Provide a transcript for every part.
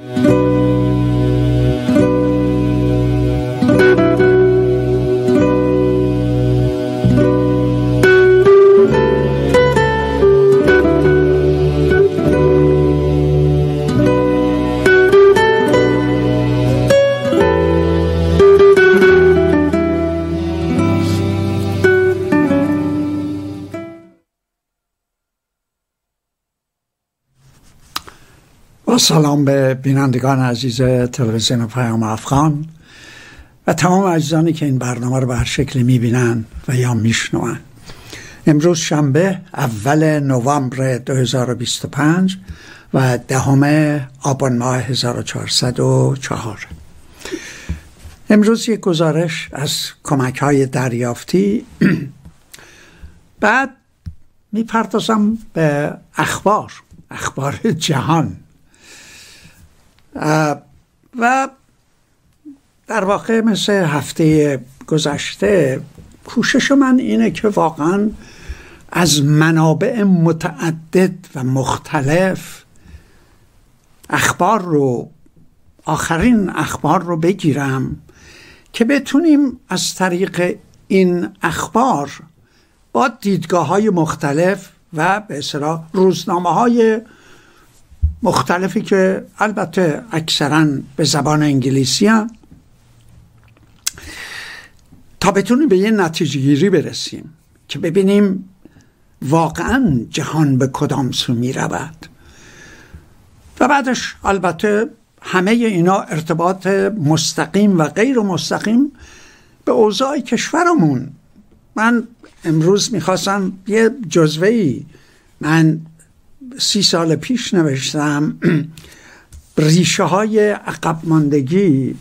سلام به بینندگان عزیز تلویزیون پیام افغان و تمام عزیزانی که این برنامه رو به هر شکلی میبینن و یا میشنون. امروز شنبه اول نوامبر 2025 و 10 آبان ماه 1404. امروز یک گزارش از کمک های دریافتی بعد میپردازم به اخبار جهان و در واقع مثل هفته گذشته کوشش من اینه که واقعا از منابع متعدد و مختلف آخرین اخبار رو بگیرم که بتونیم از طریق این اخبار با دیدگاه‌های مختلف و به اصطلاح روزنامه‌های مختلفی که البته اکثرا به زبان انگلیسی هم تا بتونیم به یه نتیجه گیری برسیم که ببینیم واقعا جهان به کدام سو می رود و بعدش البته همه اینا ارتباط مستقیم و غیر مستقیم به اوضاع کشورمون. من امروز میخواستم یه جزوه‌ای، من 30 سال پیش نوشتم ریشه های عقب ماندگی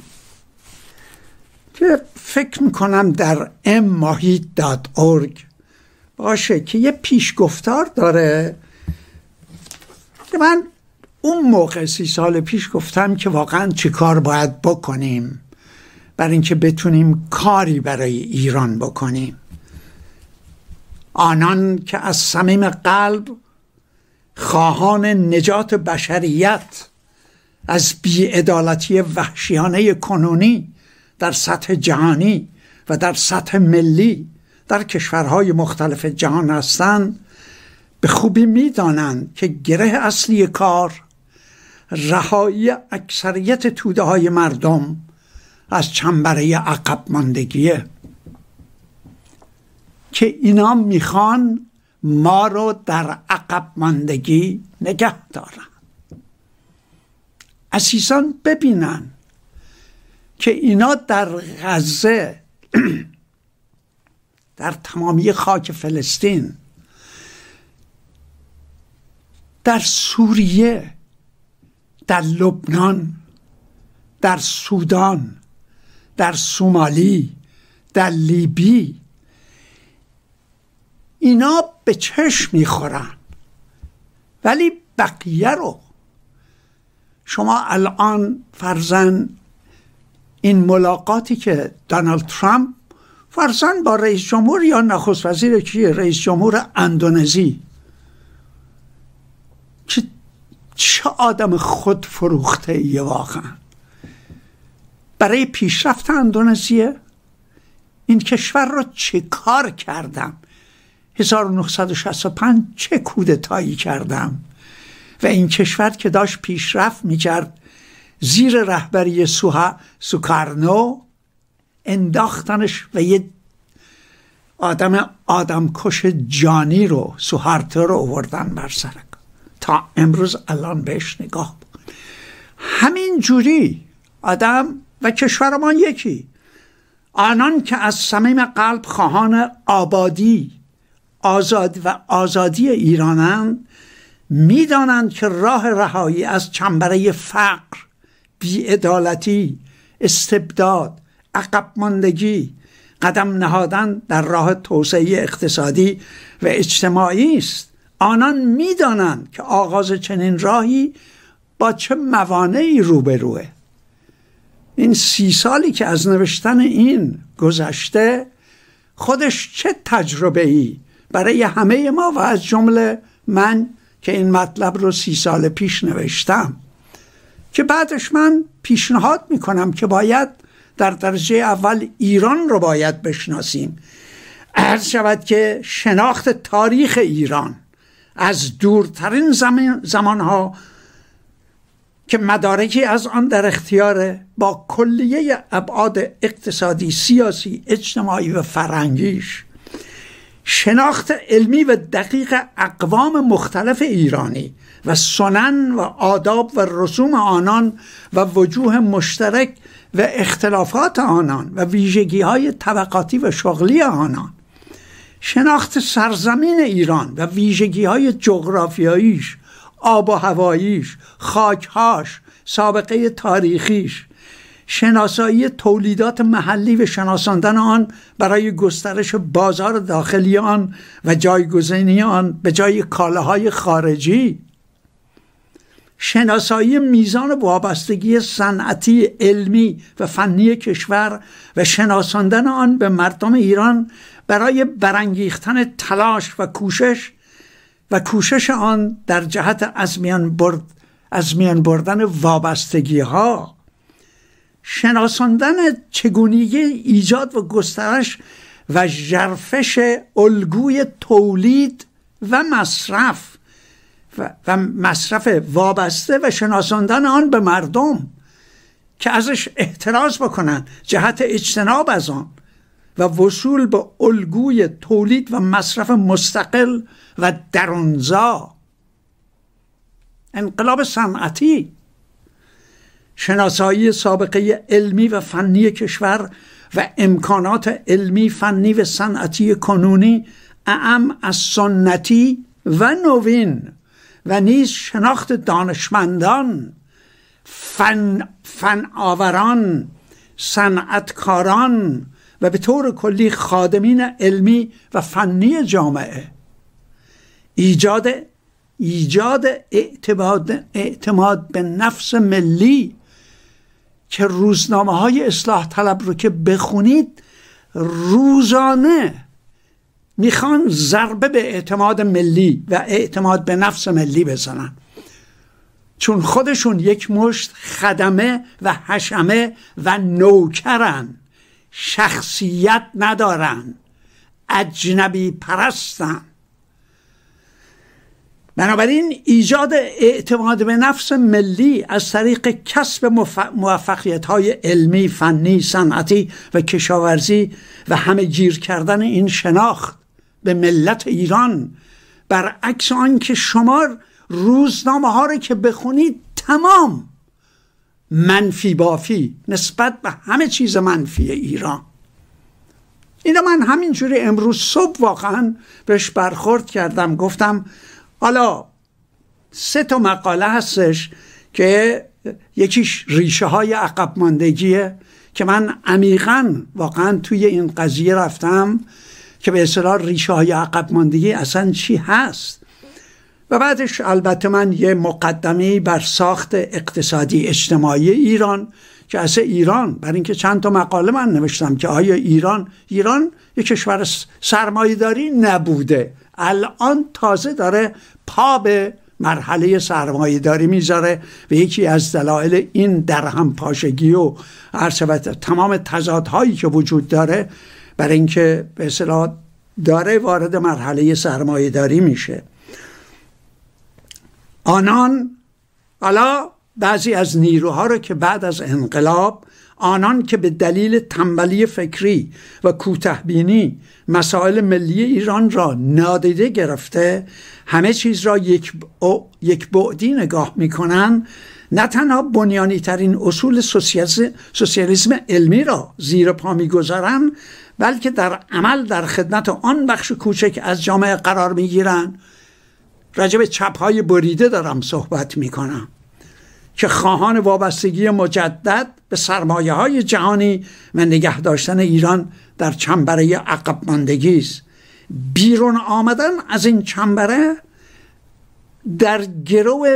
که فکر میکنم در mmahid.org باشه که یه پیشگفتار داره که من اون موقع 30 سال پیش گفتم که واقعا چی کار باید بکنیم برای اینکه بتونیم کاری برای ایران بکنیم. آنان که از صمیم قلب خواهان نجات بشریت از بی‌عدالتی وحشیانه کنونی در سطح جهانی و در سطح ملی در کشورهای مختلف جهان هستند، به خوبی می‌دانند که گره اصلی کار رهایی اکثریت توده های مردم از چنبره عقب ماندگیه که اینا میخوان ما رو در عقب ماندگی نگه دارن. عزیزان ببینن که اینا در غزه در تمامی خاک فلسطین، در سوریه، در لبنان، در سودان، در سومالی، در لیبی، اینا به چشم میخورن، ولی بقیه رو شما الان فرضاً این ملاقاتی که دونالد ترامپ فرضاً با رئیس جمهور یا نخست وزیر کیه رئیس جمهور اندونزی، چه آدم خود فروخته ایه واقعا برای پیشرفت اندونزیه. این کشور رو چه کار کردم 1965 چه کودتایی کردم و این کشور که داشت پیشرفت میکرد زیر رهبری سوکارنو انداختنش و یه آدمکش جانی رو سوهارتو رو آوردن بر سر. تا امروز الان بهش نگاه بکن، همین جوری آدم و کشورمان یکی. آنان که از صمیم قلب خواهان آزادی ایرانند میدانند که راه رهایی از چنبره فقر، بی‌عدالتی، استبداد، عقب ماندگی قدم نهادن در راه توسعه اقتصادی و اجتماعی است. آنان میدانند که آغاز چنین راهی با چه موانعی روبروه. این 30 سالی که از نوشتن این گذشته خودش چه تجربه‌ای برای همه ما و از جمله من که این مطلب رو 30 سال پیش نوشتم که بعدش من پیشنهاد میکنم که باید در درجه اول ایران رو باید بشناسیم. عرض شود که شناخت تاریخ ایران از دورترین زمانها که مدارکی از آن در اختیاره، با کلیه ابعاد اقتصادی، سیاسی، اجتماعی و فرهنگیش، شناخت علمی و دقیق اقوام مختلف ایرانی و سنن و آداب و رسوم آنان و وجوه مشترک و اختلافات آنان و ویژگی‌های طبقاتی و شغلی آنان، شناخت سرزمین ایران و ویژگی‌های جغرافیاییش، آب و هواییش، خاکهاش، سابقه تاریخیش، شناسایی تولیدات محلی و شناساندن آن برای گسترش بازار داخلی آن و جایگزینی آن به جای کالاهای خارجی، شناسایی میزان وابستگی صنعتی، علمی و فنی کشور و شناساندن آن به مردم ایران برای برانگیختن تلاش و کوشش آن در جهت از میان بردن وابستگی ها، شناساندن چگونگی ایجاد و گسترش و ژرفش الگوی تولید و مصرف وابسته و شناساندن آن به مردم که ازش احتراز بکنن، جهت اجتناب از آن و وصول به الگوی تولید و مصرف مستقل و درونزا. انقلاب صنعتی، شناسایی سابقه علمی و فنی کشور و امکانات علمی، فنی و صنعتی کنونی اعم از سنتی و نوین، و نیز شناخت دانشمندان، فناوران، صنعتکاران و به طور کلی خادمین علمی و فنی جامعه. ایجاد اعتماد به نفس ملی که روزنامه های اصلاح طلب رو که بخونید روزانه میخوان ضربه به اعتماد ملی و اعتماد به نفس ملی بزنن، چون خودشون یک مشت خدمه و حشمه و نوکرن، شخصیت ندارن، اجنبی پرستن. بنابراین ایجاد اعتماد به نفس ملی از طریق کسب موفقیت‌های علمی، فنی، صنعتی و کشاورزی و همه گیر کردن این شناخت به ملت ایران، برعکس آن که شما روزنامه ها رو که بخونید تمام منفی بافی نسبت به همه چیز منفی ایران. اینا من همینجوری امروز صبح واقعا بهش برخورد کردم، گفتم حالا 3 مقاله هستش که یکیش ریشه های عقب ماندگیه که من عمیقاً واقعا توی این قضیه رفتم که به اصطلاح ریشه های عقب ماندگی اصلا چی هست، و بعدش البته من یه مقدمه بر ساخت اقتصادی اجتماعی ایران که اصلا ایران، برای اینکه چند تا مقاله من نوشتم که آیا ایران یک کشور سرمایه‌داری نبوده، الان تازه داره پا به مرحله سرمایه‌داری میذاره و یکی از دلایل این درهم پاشگی و تمام تضادهایی که وجود داره برای اینکه به اصطلاح داره وارد مرحله سرمایه‌داری میشه. آنان حالا بعضی از نیروها رو که بعد از انقلاب، آنان که به دلیل تنبلی فکری و کوتاه‌بینی مسائل ملی ایران را نادیده گرفته همه چیز را یک بعدی نگاه میکنن، نه تنها بنیانی ترین اصول سوسیالیسم علمی را زیر پا میگذارن، بلکه در عمل در خدمت آن بخش کوچک از جامعه قرار میگیرن. راجع به چپ‌های بریده دارم صحبت میکنم که خواهان وابستگی مجدد به سرمایه‌های جهانی و نگه داشتن ایران در چنبره عقب ماندگی است. بیرون آمدن از این چنبره در گرو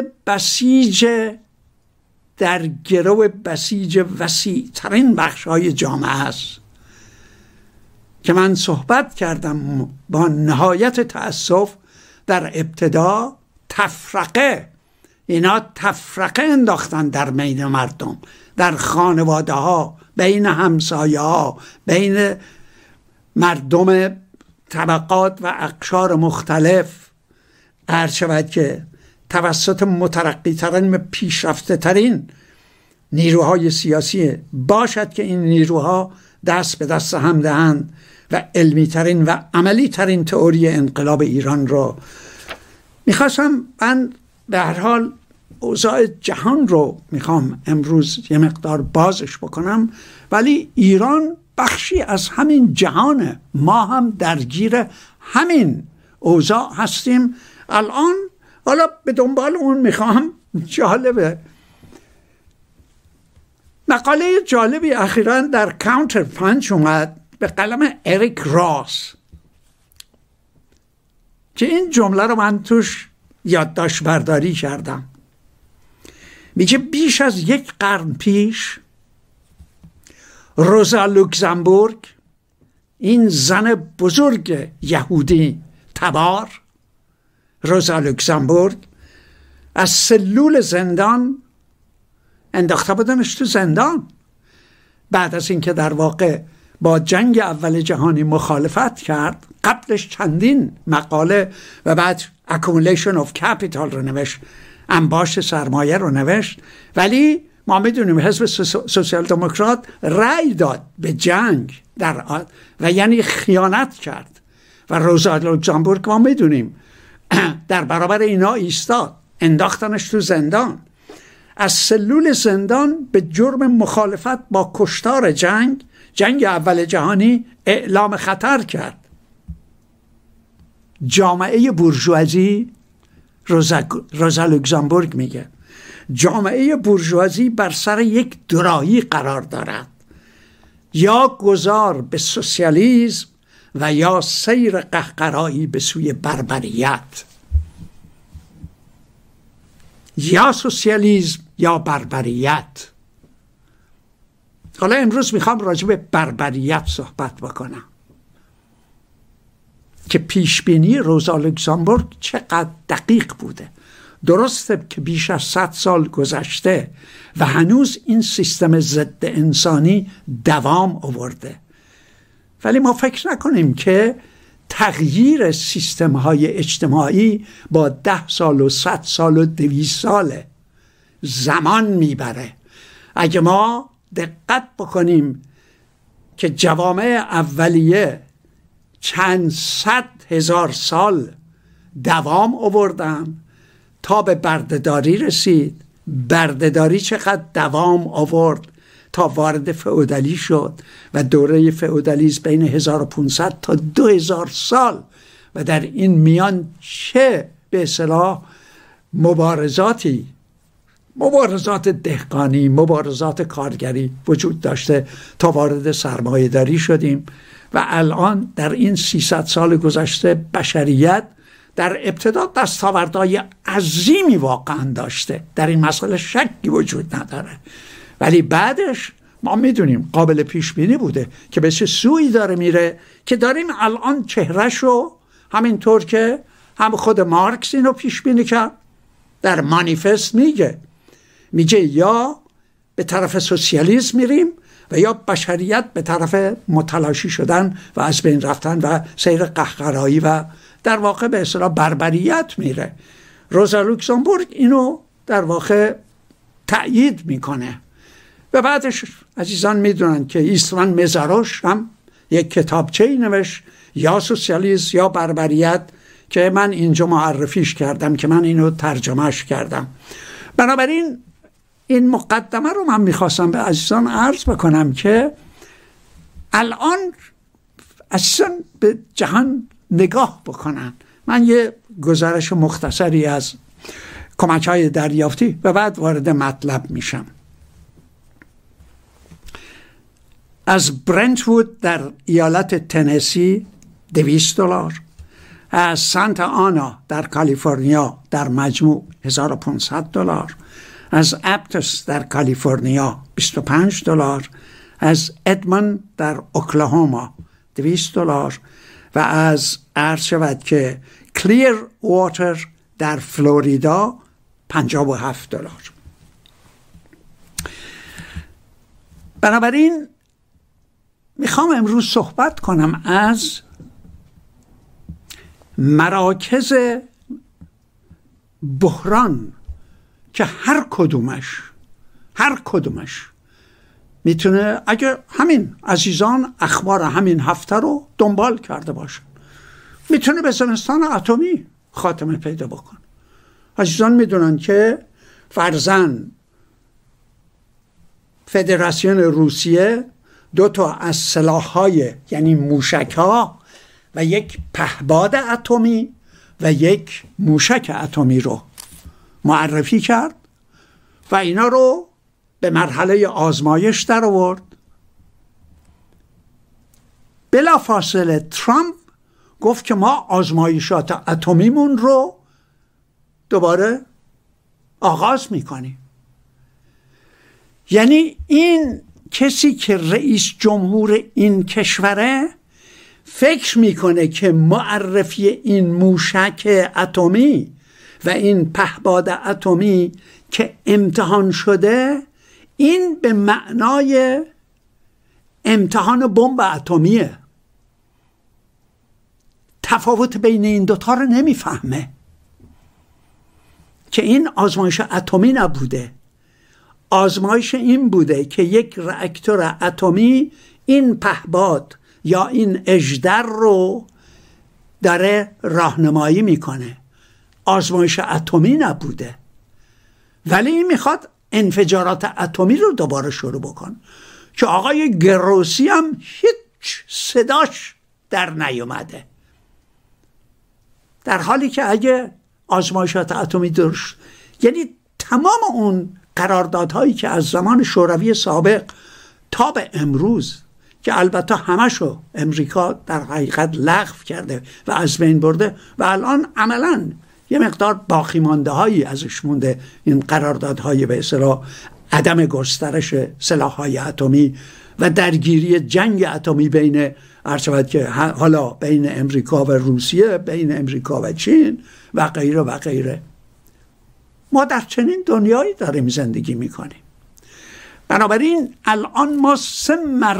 بسیج وسیع ترین بخش‌های جامعه است که من صحبت کردم با نهایت تأسف در ابتدا تفرقه اینا تفرقه انداختن در بین مردم، در خانواده ها، بین همسایه ها، بین مردم طبقات و اقشار مختلف. هر شود که توسط مترقی ترین و پیشرفته ترین نیروهای سیاسی باشد که این نیروها دست به دست هم دهند و علمی ترین و عملی ترین تئوری انقلاب ایران رو میخواستم. من به هر حال اوضاع جهان رو میخوام امروز یه مقدار بازش بکنم، ولی ایران بخشی از همین جهانه، ما هم درگیر همین اوضاع هستیم الان. حالا به دنبال اون میخوام، جالبه، مقاله جالبی اخیراً در کانتر پانچ اومد به قلم اریک راس که این جمله رو من توش یادداشت برداری کردم. میگه بیش از 1 قرن پیش روزا لوکزامبورگ، این زن بزرگ یهودی تبار، روزا لوکزامبورگ، از سلول زندان انداخته بودنش تو زندان بعد از اینکه در واقع با جنگ اول جهانی مخالفت کرد. قبلش چندین مقاله و بعد accumulation of capital رو نوشت، انباشت سرمایه رو نوشت، ولی ما میدونیم حزب سوسیال دموکرات رأی داد به جنگ و یعنی خیانت کرد و روزا لوکزامبورگ ما میدونیم در برابر اینا ایستاد، انداختنش تو زندان. از سلول زندان به جرم مخالفت با کشتار جنگ اول جهانی اعلام خطر کرد. جامعه بورژوازی، روزا لوکزامبورگ میگه، جامعه بورژوازی بر سر یک دوراهی قرار دارد، یا گذار به سوسیالیسم و یا سیر قهقرایی به سوی بربریت. یا سوسیالیسم یا بربریت. حالا امروز میخوام راجع به بربریت صحبت بکنم که پیشبینی روزا لوکزامبورگ چقدر دقیق بوده. درسته که بیش از 100 سال گذشته و هنوز این سیستم ضد انسانی دوام آورده، ولی ما فکر نکنیم که تغییر سیستم های اجتماعی با 10 سال و 100 سال و 200 ساله، زمان میبره. اگه ما دقت بکنیم که جوامع اولیه چند 100,000 سال دوام آوردن تا به بردهداری رسید. بردهداری چقدر دوام آورد تا وارد فئودالی شد و دوره فئودالیسم بین 1500 تا 2000 سال و در این میان چه به اصطلاح مبارزات دهقانی، مبارزات کارگری وجود داشته تا وارد سرمایه داری شدیم. و الان در این 300 سال گذشته بشریت در ابتدا دستاوردهای عظیمی واقعا داشته، در این مسئله شکی وجود نداره، ولی بعدش ما میدونیم قابل پیش بینی بوده که به چه سوی داره میره که داریم الان چهرهشو، همینطور که هم خود مارکس اینو پیش بینی کرد در مانیفست میگه یا به طرف سوسیالیسم میریم و یا بشریت به طرف متلاشی شدن و از بین رفتن و سیر قهقرایی و در واقع به اصطلاح بربریت میره. روزا لوکزامبورگ اینو در واقع تأیید میکنه و بعدش عزیزان میدونن که ایستوان مزاروش هم یک کتابچه‌ای نوشت، یا سوسیالیسم یا بربریت، که من اینجا معرفیش کردم، که من اینو ترجمهش کردم. بنابراین این مقدمه رو من میخواستم به عزیزان عرض بکنم که الان اصلا به جهان نگاه بکنن. من یه گزارش مختصری از کمک‌های دریافتی و بعد وارد مطلب میشم. از برنت‌وود در ایالت تنسی $200، از سانتا آنا در کالیفرنیا در مجموع $1,500، از اپتس در کالیفرنیا $25، از ادمون در اوکلاهوما $200 و از عرض شود که کلیر واتر در فلوریدا $57. بنابراین میخوام امروز صحبت کنم از مراکز بحران که هر کدومش میتونه، اگه همین عزیزان اخبار همین هفته رو دنبال کرده باشن، میتونه به زمستان اتمی خاتمه پیدا بکنه. عزیزان میدونن که فرزن فدراسیون روسیه 2 از سلاح‌های یعنی موشک‌ها و یک پهپاد اتمی و یک موشک اتمی رو معرفی کرد و اینا رو به مرحله آزمایش در آورد. بلافاصله ترامپ گفت که ما آزمایشات اتمیمون رو دوباره آغاز میکنیم. یعنی این کسی که رئیس جمهور این کشوره فکر میکنه که معرفی این موشک اتمی و این پهپاد اتمی که امتحان شده، این به معنای امتحان بمب اتمیه. تفاوت بین این دوتا رو نمیفهمه که این آزمایش اتمی نبوده. آزمایش این بوده که یک راکتور اتمی این پهپاد یا این اژدر رو داره راهنمایی میکنه. آزمایش اتمی نبوده، ولی این میخواد انفجارات اتمی رو دوباره شروع بکن که آقای گروسی هم هیچ صداش در نیومده، در حالی که اگه آزمایشات اتمی درست، یعنی تمام اون قراردادهایی که از زمان شوروی سابق تا به امروز که البته همشو امریکا در حقیقت لغو کرده و از بین برده و الان عملاً یه مقدار باقی مانده هایی ازش مونده، این قراردادهای به اصطلاح عدم گسترش سلاح‌های اتمی و درگیری جنگ اتمی بین عرض که حالا بین امریکا و روسیه، بین امریکا و چین و غیره و غیره. ما در چنین دنیایی داریم زندگی میکنیم. بنابراین الان ما سه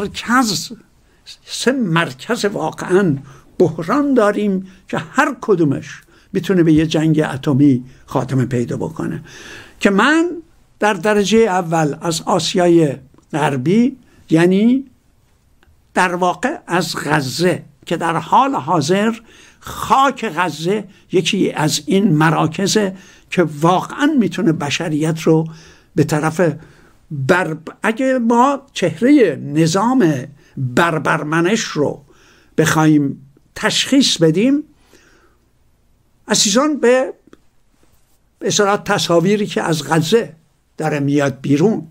مرکز واقعا بحران داریم که هر کدومش میتونه به یه جنگ اتمی خاتمه پیدا بکنه، که من در درجه اول از آسیای غربی، یعنی در واقع از غزه، که در حال حاضر خاک غزه یکی از این مراکزه که واقعا میتونه بشریت رو به طرف اگه ما چهره نظام بربرمنش رو بخوایم تشخیص بدیم، عزیزان به اصطلاح تصاویری که از غزه داره میاد بیرون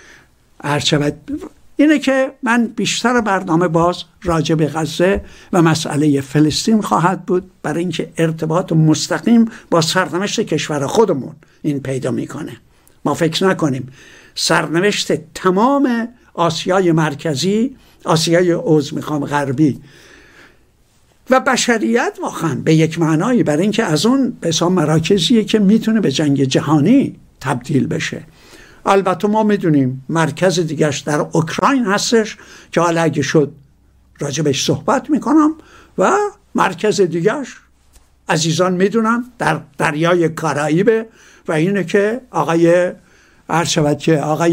اینه که من بیشتر برنامه باز راجع به غزه و مسئله فلسطین خواهد بود، برای اینکه ارتباط مستقیم با سرنوشت کشور خودمون این پیدا میکنه. ما فکر نکنیم سرنوشت تمام آسیای مرکزی، آسیای غربی و بشریت واقعا به یک معنایی، برای اینکه از اون به حساب مراکزیه که میتونه به جنگ جهانی تبدیل بشه. البته ما میدونیم مرکز دیگرش در اوکراین هستش که حالا اگه شد راجبش صحبت میکنم، و مرکز دیگرش عزیزان میدونن در دریای کارائیبه و اینه که آقای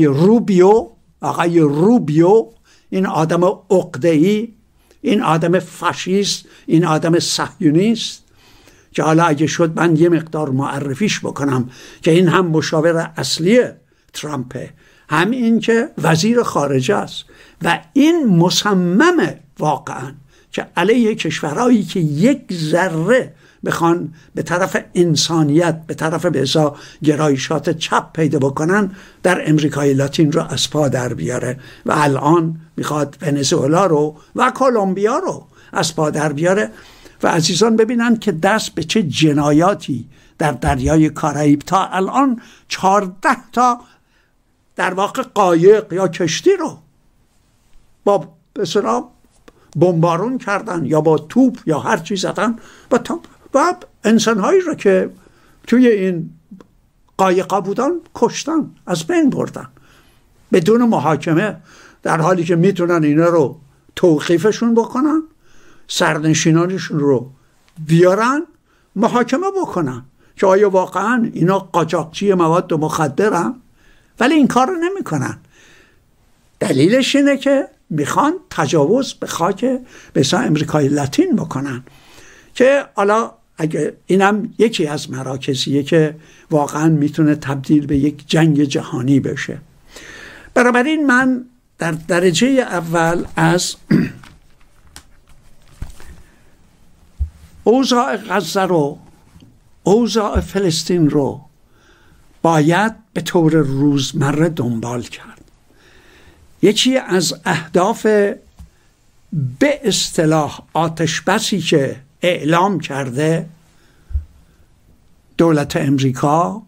روبیو این آدم عقده‌ای، این آدم فاشیست، این آدم صهیونیست که حالا اگه شد من یه مقدار معرفیش بکنم که این هم مشاور اصلی ترامپه، هم این که وزیر خارجه است و این مصممه واقعا که علیه کشورهایی که یک ذره بخوان به طرف انسانیت، به طرف به ازا گرایشات چپ پیدا بکنن، در امریکای لاتین رو از پا در بیاره و الان میخواد ونزوئلا رو و کلمبیا رو از پا در بیاره. و عزیزان ببینن که دست به چه جنایاتی در دریای کارائیب تا الان 14 تا در واقع قایق یا کشتی رو با بسیار بمبارون کردن یا با توپ یا هر چیز زدن و انسانهایی رو که توی این قایقا بودن کشتن، از بین بردن بدون محاکمه، در حالی که میتونن اینا رو توقیفشون بکنن، سرنشینانشون رو بیارن محاکمه بکنن که آیا واقعا اینا قاچاقچی مواد مخدرن، ولی این کار رو نمی کنن. دلیلش اینه که میخوان تجاوز به خاک بسا امریکای لاتین بکنن، که حالا اگه اینم یکی از مراکزیه که واقعا میتونه تبدیل به یک جنگ جهانی بشه. بنابراین من در درجه اول از اوضاع غزه رو، اوضاع فلسطین رو باید به طور روزمره دنبال کرد. یکی از اهداف به اصطلاح آتشبسی که اعلام کرده دولت امریکا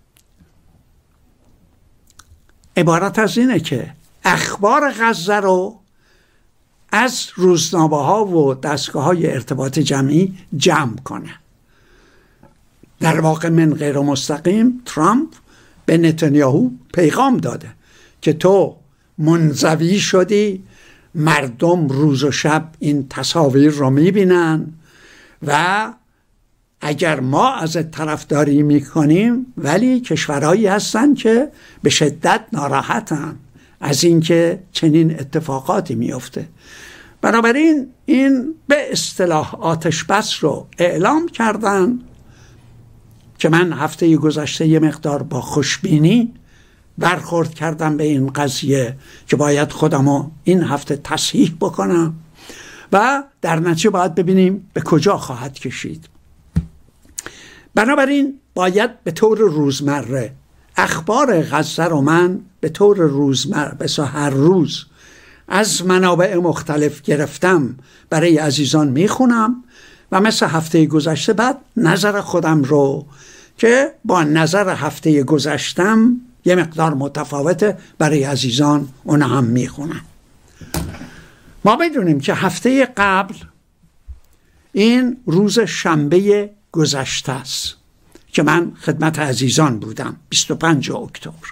عبارت از اینه که اخبار غزه رو از روزنامه‌ها و دستگاه‌های ارتباط جمعی جمع کنه. در واقع من غیر مستقیم ترامپ به نتانیاهو پیغام داده که تو منزوی شدی، مردم روز و شب این تصاویر رو میبینن و اگر ما از طرفداری میکنیم، ولی کشورهایی هستن که به شدت ناراحتن از اینکه چنین اتفاقاتی میفته. بنابراین این به اصطلاح آتش بس رو اعلام کردن که من هفته گذشته یه مقدار با خوشبینی برخورد کردم به این قضیه که باید خودمو این هفته تصحیح بکنم و در نتیجه باید ببینیم به کجا خواهد کشید. بنابراین باید به طور روزمره اخبار غزه رو من به طور روزمره بسا هر روز از منابع مختلف گرفتم برای عزیزان میخونم و مثل هفته گذشته بعد نظر خودم رو که با نظر هفته گذشتم یه مقدار متفاوته برای عزیزان اون هم میخونم. ما بدونیم که هفته قبل این روز شنبه گذشته است که من خدمت عزیزان بودم 25 اکتبر.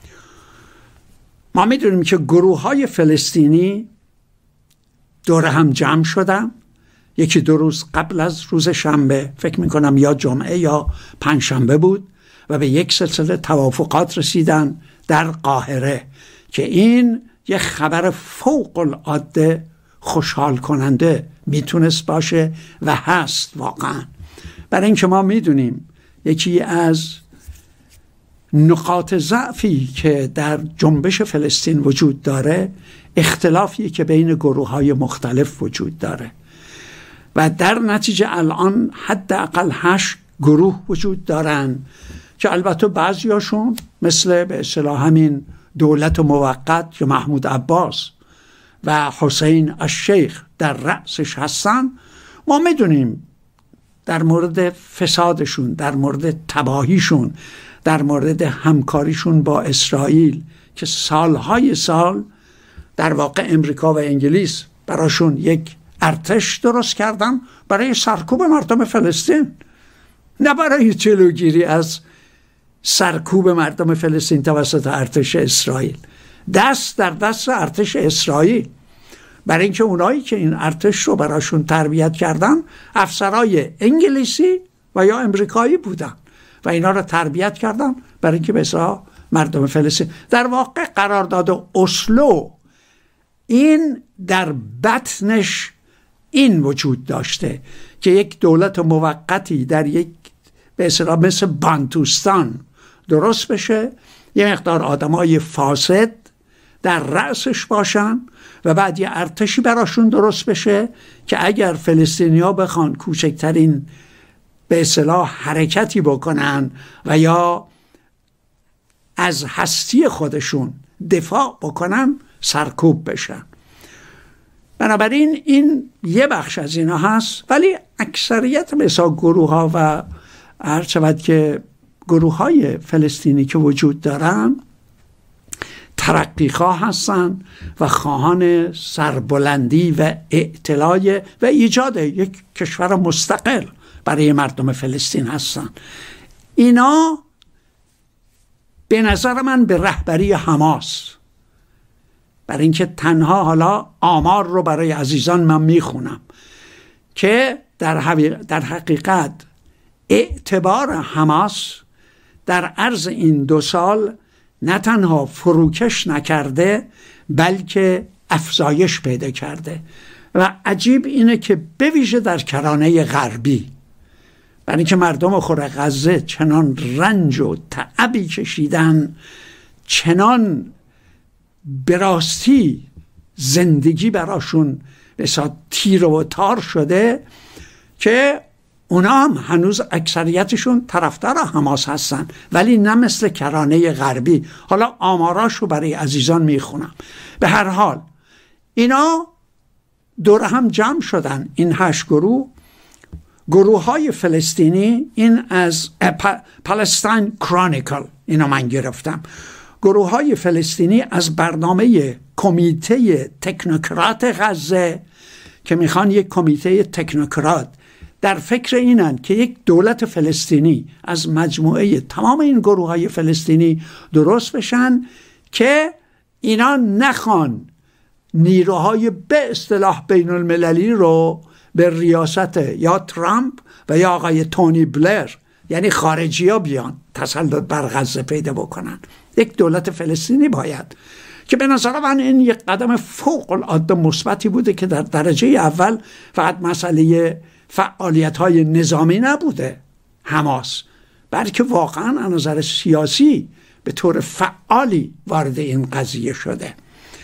ما میدونیم که گروه های فلسطینی دور هم جمع شدن یکی دو روز قبل از روز شنبه، فکر میکنم یا جمعه یا پنجشنبه بود، و به یک سلسله توافقات رسیدن در قاهره که این یک خبر فوق العاده خوشحال کننده میتونست باشه و هست واقعا. برای اینکه ما میدونیم یکی از نقاط ضعفی که در جنبش فلسطین وجود داره اختلافی که بین گروه‌های مختلف وجود داره و در نتیجه الان حداقل 8 گروه وجود دارن که البته بعضیاشون مثل به اصطلاح همین دولت موقت یا محمود عباس و حسین الشیخ در رأسش هستن. ما میدونیم در مورد فسادشون، در مورد تباهیشون، در مورد همکاریشون با اسرائیل که سالهای سال در واقع امریکا و انگلیس براشون یک ارتش درست کردن برای سرکوب مردم فلسطین، نه برای جلوگیری از سرکوب مردم فلسطین توسط ارتش اسرائیل. دست در دست ارتش اسرائیل، برای اینکه اونایی که این ارتش رو براشون تربیت کردن افسرای انگلیسی و یا امریکایی بودن و اینا رو تربیت کردن برای اینکه مثلا مردم فلسطین. در واقع قرارداد اسلو این در بطنش این وجود داشته که یک دولت موقتی در یک به اصطلاح مثل بانتوستان درست بشه، یه مقدار آدمای فاسد در رأسش باشن و بعد یه ارتشی براشون درست بشه که اگر فلسطینیا بخوان کوچکترین به اصطلاح حرکتی بکنن و یا از هستی خودشون دفاع بکنن سرکوب بشن. بنابراین این یه بخش از اینا هست، ولی اکثریت مثلا گروه ها و هر چقدر که گروه های فلسطینی که وجود دارن ترقیخواه هستن و خواهان سربلندی و اعتلاع و ایجاد یک کشور مستقل برای مردم فلسطین هستن. اینا به نظر من به رهبری حماس، برای اینکه تنها حالا آمار رو برای عزیزان من میخونم که در حقیقت اعتبار حماس در عرض این 2 سال نه تنها فروکش نکرده بلکه افزایش پیدا کرده. و عجیب اینه که بویژه در کرانه غربی، برای اینکه مردم خور غزه چنان رنج و تعبی کشیدن، چنان به راستی زندگی براشون بسیار تیر و تار شده که اونا هم هنوز اکثریتشون طرفدار حماس هستن، ولی نه مثل کرانه غربی. حالا آماراشو برای عزیزان میخونم. به هر حال اینا دور هم جمع شدن، این 8 گروه های فلسطینی. این از پالستاین کرونیکل اینو من گرفتم. گروه های فلسطینی از برنامه کمیته تکنوکرات غزه که میخوان یک کمیته تکنوکرات در فکر اینن که یک دولت فلسطینی از مجموعه تمام این گروه های فلسطینی درست بشن که اینا نخوان نیروهای به اصطلاح بین المللی رو به ریاست یا ترامپ و یا آقای تونی بلر، یعنی خارجی ها، بیان تسلط بر غزه پیدا بکنن. یک دولت فلسطینی باید، که به نظر من این یک قدم فوق العاده مثبتی بوده که در درجه اول فقط مسئله فعالیت های نظامی نبوده حماس، بلکه واقعا از نظر سیاسی به طور فعالی وارد این قضیه شده.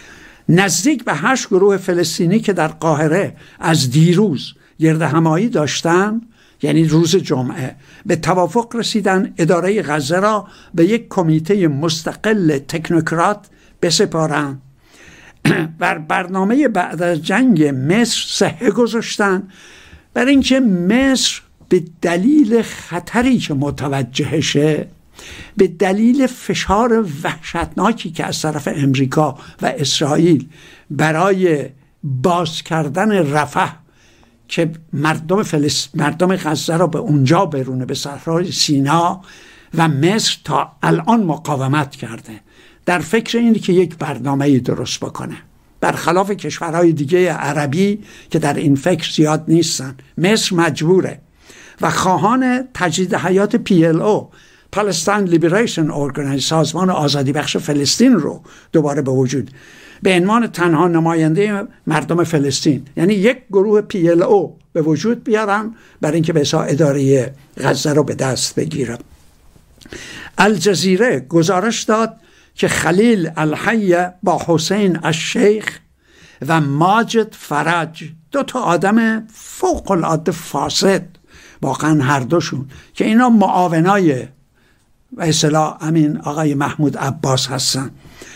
نزدیک به 8 گروه فلسطینی که در قاهره از دیروز گرد همایی داشتن، یعنی روز جمعه، به توافق رسیدن اداره غزه را به یک کمیته مستقل تکنوکرات بسپارن. بر برنامه بعد از جنگ مصر صحه گذاشتن، برای اینکه مصر به دلیل خطری که متوجهشه، به دلیل فشار وحشتناکی که از طرف امریکا و اسرائیل برای باز کردن رفح که مردم غزه را به اونجا برونه، به صحرای سینا، و مصر تا الان مقاومت کرده، در فکر اینه که یک برنامه‌ای درست بکنه، برخلاف کشورهای دیگه عربی که در این فکر زیاد نیستن. مصر مجبوره و خواهان تجدید حیات PLO، Palestine Liberation Organization، سازمان آزادی بخش فلسطین رو دوباره به وجود به عنوان تنها نماینده مردم فلسطین، یعنی یک گروه PLO به وجود بیارن برای اینکه به اصطلاح اداره غزه رو به دست بگیرن. الجزیره گزارش داد که خلیل الحی با حسین الشیخ و ماجد فرج، 2 آدم فوق العاده فاسد واقعا هر دوشون، که اینا معاونای و اصطلاح امین آقای محمود عباس هستن،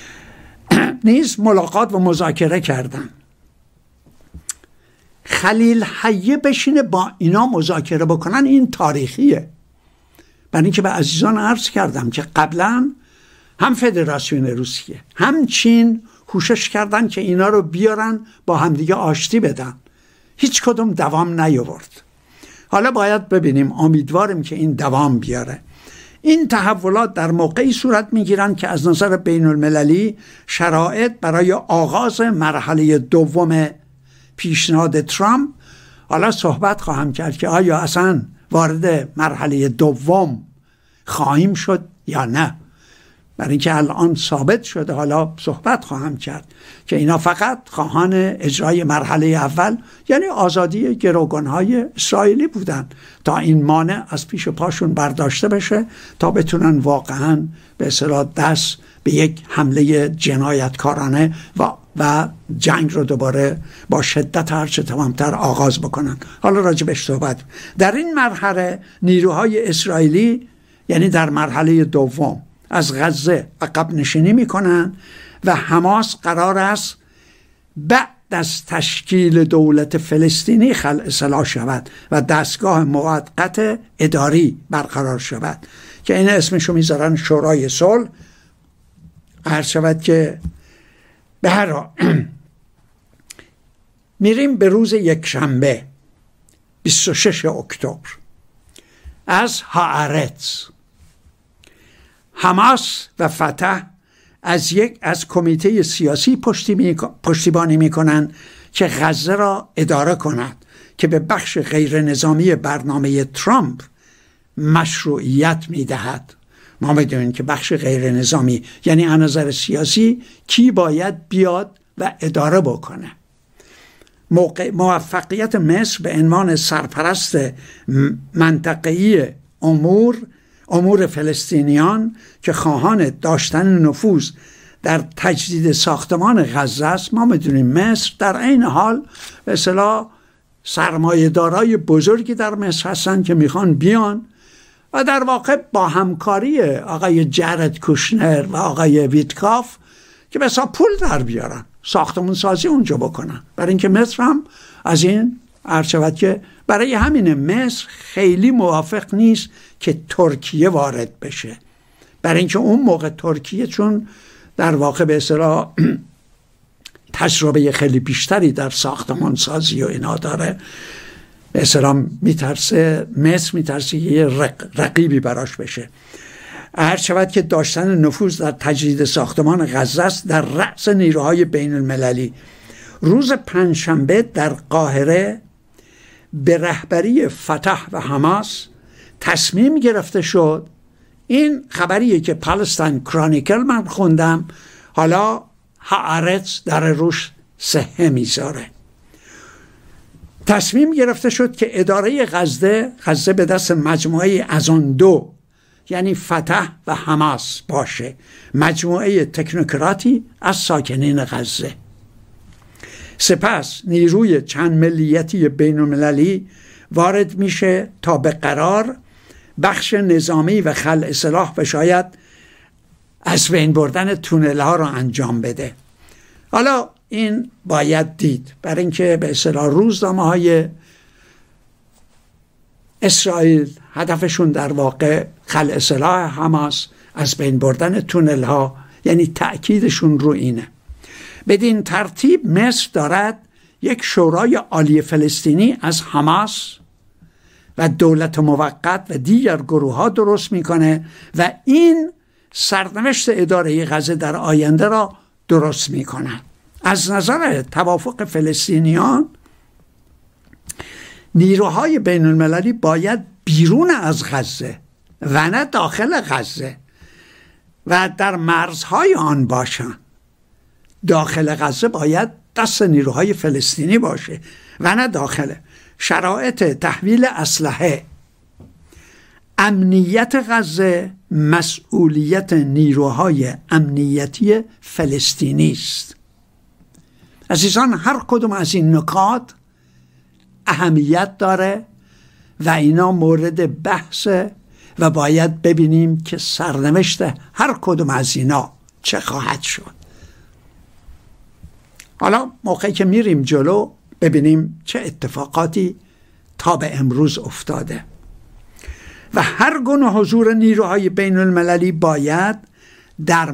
نیز ملاقات و مذاکره کردن. خلیل حیه بشینه با اینا مذاکره بکنن، این تاریخیه. برای اینکه به عزیزان عرض کردم که قبلا هم فدراسیون روسیه هم چین کوشش کردن که اینا رو بیارن با همدیگه آشتی بدن، هیچ کدوم دوام نیاورد. حالا باید ببینیم، امیدواریم که این دوام بیاره. این تحولات در موقعی صورت میگیرن که از نظر بین المللی شرایط برای آغاز مرحله دوم پیشنهاد ترامپ، حالا صحبت خواهم کرد که آیا اصلا وارد مرحله دوم خواهیم شد یا نه. برای اینکه الان ثابت شده، حالا صحبت خواهم کرد که اینا فقط خواهان اجرای مرحله اول، یعنی آزادی گروگانهای اسرائیلی بودن تا این مانع از پیش پاشون برداشته بشه، تا بتونن واقعا به اصطلاح دست به یک حمله جنایتکارانه و جنگ رو دوباره با شدت هرچه تمامتر آغاز بکنن. حالا راجبش صحبت. در این مرحله نیروهای اسرائیلی، یعنی در مرحله دوم، از غزه عقب نشینی میکنن و حماس قرار است بعد از تشکیل دولت فلسطینی خلع شود و دستگاه موقت اداری برقرار شود، که این اسمشو میذارن شورای صلح. عرض شود که به هر حال میریم به روز یکشنبه 26 اکتبر. از هآرتز حماس و فتح از کمیته سیاسی پشتیبانی میکنند که غزه را اداره کند که به بخش غیر نظامی برنامه ترامپ مشروعیت میدهد. ما میدونیم که بخش غیر نظامی یعنی از نظر سیاسی کی باید بیاد و اداره بکنه. موفقیت مصر به عنوان سرپرست منطقه‌ای امور فلسطینیان که خواهان داشتن نفوذ در تجدید ساختمان غزه است، ما میدونیم مصر در این حال به اصطلاح سرمایه‌دارای بزرگی در مصر هستن که میخوان بیان و در واقع با همکاری آقای جرد کوشنر و آقای ویتکاف که بسا پول در بیارن ساختمون سازی اونجا بکنن. برای اینکه مصر هم از این عرض که برای همین مصر خیلی موافق نیست که ترکیه وارد بشه، برای اینکه اون موقع ترکیه چون در واقع به اصطلاح تجربه خیلی بیشتری در ساختمان سازی و اینا داره، به اصطلاح میترسه مصر میترسه یه رقیبی براش بشه. هر شود که داشتن نفوذ در تجدید ساختمان غزه است در رأس نیروهای بین المللی. روز پنجشنبه در قاهره به رهبری فتح و حماس تصمیم گرفته شد، این خبریه که پالستاین کرونیکل من خوندم، حالا هآرتز در روش صحه میذاره، تصمیم گرفته شد که اداره غزه به دست مجموعه از آن دو یعنی فتح و حماس باشه، مجموعه تکنوکراتی از ساکنین غزه. سپس نیروی چند ملیتی بین المللی وارد میشه تا به قرار بخش نظامی و خلع سلاح و شاید از بین بردن تونل ها را انجام بده. حالا این باید دید، برای اینکه به اصطلاح روزنامه های اسرائیل هدفشون در واقع خلع سلاح حماس، از بین بردن تونل ها، یعنی تأکیدشون رو اینه. بدین ترتیب مصر دارد یک شورای عالی فلسطینی از حماس و دولت موقت و دیگر گروه ها درست میکنه و این سرنوشت اداره غزه در آینده را درست میکنه. از نظر توافق فلسطینیان نیروهای بین المللی باید بیرون از غزه و نه داخل غزه و در مرزهای آن باشن. داخل غزه باید دست نیروهای فلسطینی باشه و نه داخل. شرایط تحویل اسلحه، امنیت غزه مسئولیت نیروهای امنیتی فلسطینی است. عزیزان، هر کدوم از این نکات اهمیت داره و اینا مورد بحثه و باید ببینیم که سرنوشت هر کدوم از اینا چه خواهد شد. حالا موقعی که میریم جلو ببینیم چه اتفاقاتی تا به امروز افتاده و هر گونه حضور نیروهای بین المللی باید در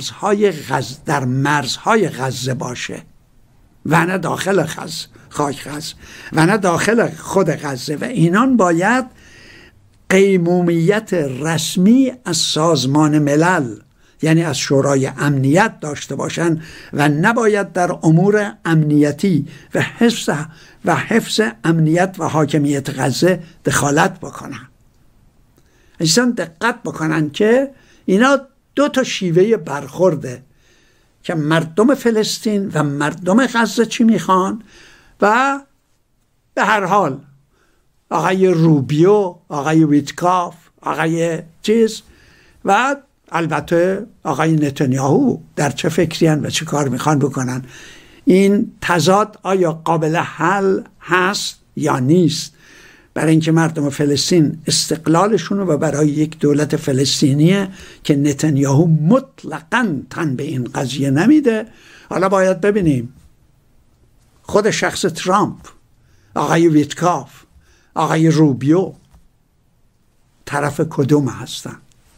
مرزهای غزه باشه و نه داخل خاک غزه و نه داخل خود غزه و اینان باید قیمومیت رسمی از سازمان ملل یعنی از شورای امنیت داشته باشند و نباید در امور امنیتی و حفظ امنیت و حاکمیت غزه دخالت بکنن. عزیزان دقت بکنن که اینا دو تا شیوه برخورده که مردم فلسطین و مردم غزه چی میخوان و به هر حال آقای روبیو، آقای ویتکاف، آقای و البته آقای نتانیاهو در چه فکری هن و چه کار میخوان بکنن. این تضاد آیا قابل حل هست یا نیست؟ برای اینکه مردم فلسطین استقلالشون و برای یک دولت فلسطینیه که نتانیاهو مطلقاً تن به این قضیه نمیده. حالا باید ببینیم خود شخص ترامپ، آقای ویتکاف، آقای روبیو طرف کدوم هستن.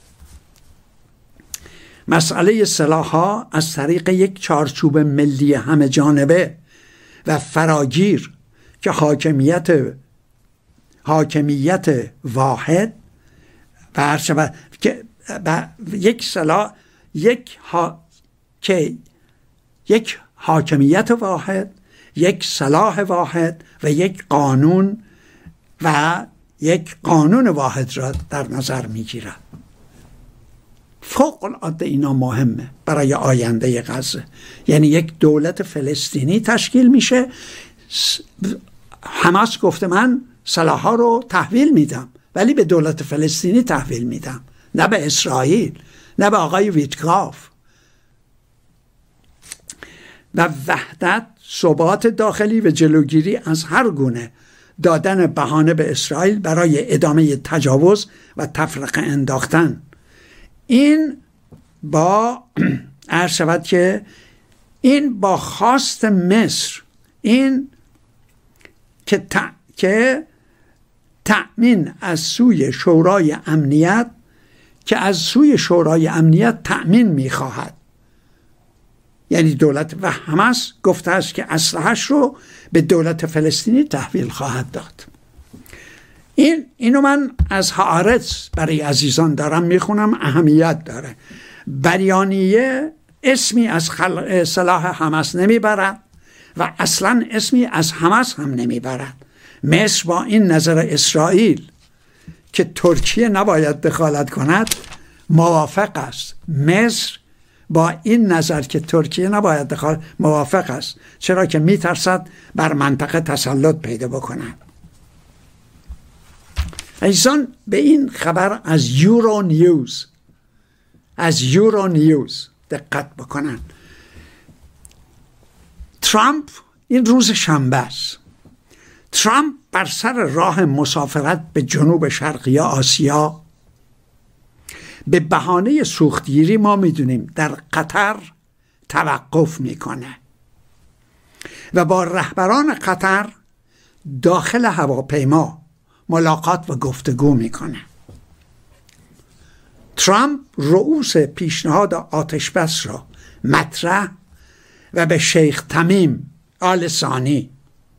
مسئله سلاح‌ها از طریق یک چارچوب ملی همه جانبه و فراگیر که حاکمیت واحد و که یک حاکمیت واحد، یک سلاح واحد و یک قانون واحد را در نظر میگیرد. فوق العاده اینا مهمه برای آینده غزه. یعنی یک دولت فلسطینی تشکیل میشه. حماس گفته من سلاح‌ها رو تحویل میدم، ولی به دولت فلسطینی تحویل میدم، نه به اسرائیل، نه به آقای ویتکاف. و وحدت، ثبات داخلی و جلوگیری از هر گونه دادن بهانه به اسرائیل برای ادامه تجاوز و تفرقه انداختن. این با عرض شود که این با خواست مصر، این که تأمین از سوی شورای امنیت، که از سوی شورای امنیت تأمین می‌خواهد. یعنی دولت و حماس گفته است که اسلحه‌اش رو به دولت فلسطینی تحویل خواهد داد. اینو من از هآرتس برای عزیزان دارم میخونم، اهمیت داره. بیانیه اسمی از سلاح حماس نمیبرد و اصلا اسمی از حماس هم نمیبرد. مصر با این نظر اسرائیل که ترکیه نباید دخالت کند موافق است. مصر با این نظر که ترکیه نباید دخالت موافق است، چرا که میترسد بر منطقه تسلط پیدا بکند. عزیزان به این خبر از یورو نیوز دقت بکنن. ترامپ، این روز شنبه است، ترامپ بر سر راه مسافرت به جنوب شرقی آسیا به بهانه سوختگیری، ما میدونیم، در قطر توقف میکنه و با رهبران قطر داخل هواپیما ملاقات و گفتگو میکنه. ترامپ رؤوس پیشنهاد آتشبس را مطرح و به شیخ تمیم آل ثانی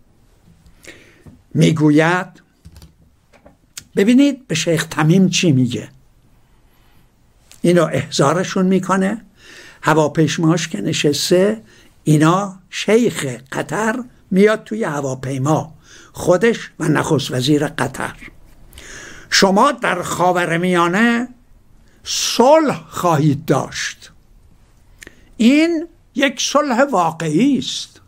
میگوید. ببینید به شیخ تمیم چی میگه. اینو احضارشون میکنه، هواپیماش که نشسته، اینا شیخ قطر میاد توی هواپیما، خودش و نخست وزیر قطر. شما در خاورمیانه صلح خواهید داشت. این یک صلح واقعی است.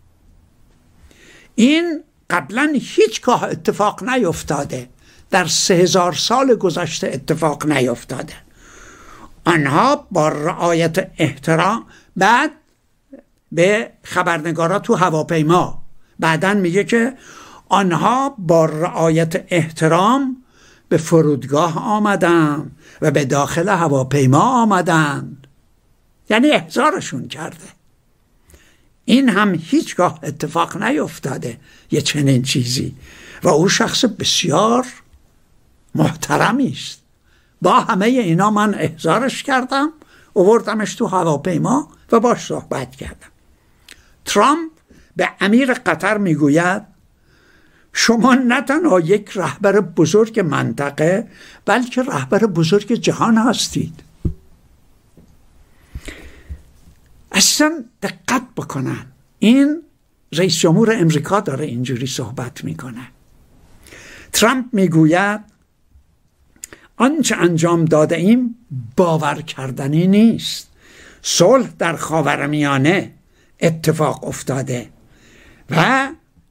این قبلا هیچگاه اتفاق نیفتاده، در 3000 سال گذشته اتفاق نیفتاده. آنها با رعایت احترام، بعد به خبرنگارا تو هواپیما بعدن میگه که آنها با رعایت احترام به فرودگاه آمدن و به داخل هواپیما آمدن، یعنی احضارشون کرده. این هم هیچگاه اتفاق نیفتاده یه چنین چیزی، و او شخص بسیار محترمی است. با همه اینا من احضارش کردم، آوردمش تو هواپیما و باش صحبت کردم. ترامپ به امیر قطر میگوید شما نه تنها یک رهبر بزرگ منطقه، بلکه رهبر بزرگ جهان هستید. اصلا دقت بکنن، این رئیس جمهور امریکا داره اینجوری صحبت میکنه. ترامپ میگوید آنچه انجام داده ایم باور کردنی نیست. صلح در خاورمیانه اتفاق افتاده و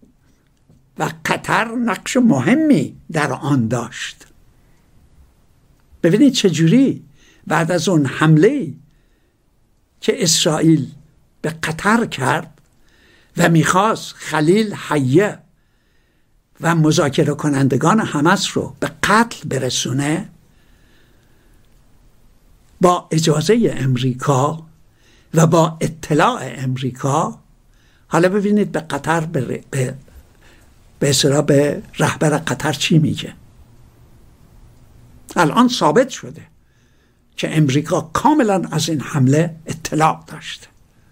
قطر نقش مهمی در آن داشت. ببینید چجوری بعد از اون حمله که اسرائیل به قطر کرد و میخواست خلیل حیه و مذاکره کنندگان حماس رو به قتل برسونه، با اجازه امریکا و با اطلاع امریکا، حالا ببینید به قطر به رهبر قطر چی میگه. الان ثابت شده که امریکا کاملا از این حمله اطلاع داشته.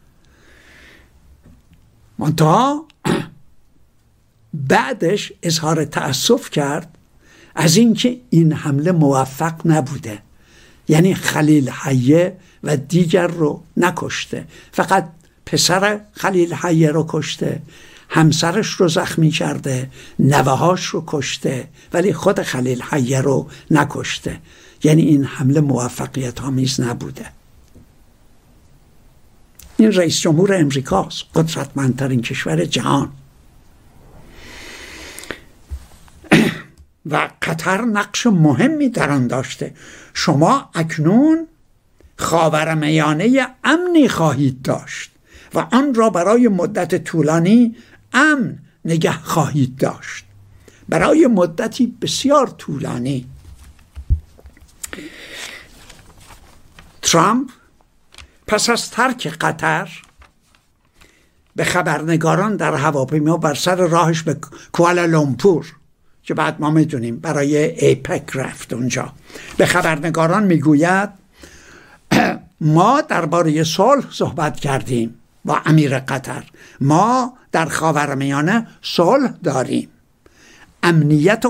منتها بعدش اظهار تأسف کرد از اینکه این حمله موفق نبوده، یعنی خلیل حیه و دیگر رو نکشته، فقط پسر خلیل حیه رو کشته، همسرش رو زخمی کرده، نوهاش رو کشته، ولی خود خلیل حیه رو نکشته. یعنی این حمله موفقیت آمیز نبوده. این رئیس جمهور امریکاست، قدرتمندترین کشور جهان. و قطر نقش مهمی در آن داشته. شما اکنون خاورمیانه امنی خواهید داشت و آن را برای مدت طولانی امن نگه خواهید داشت، برای مدتی بسیار طولانی. ترامپ پس از ترک قطر به خبرنگاران در هواپیما بر سر راهش به کوالالامپور که بعد ما میدونیم برای ایپک رفت اونجا، به خبرنگاران میگوید ما درباره صلح صحبت کردیم با امیر قطر، ما در خاورمیانه صلح داریم، امنیت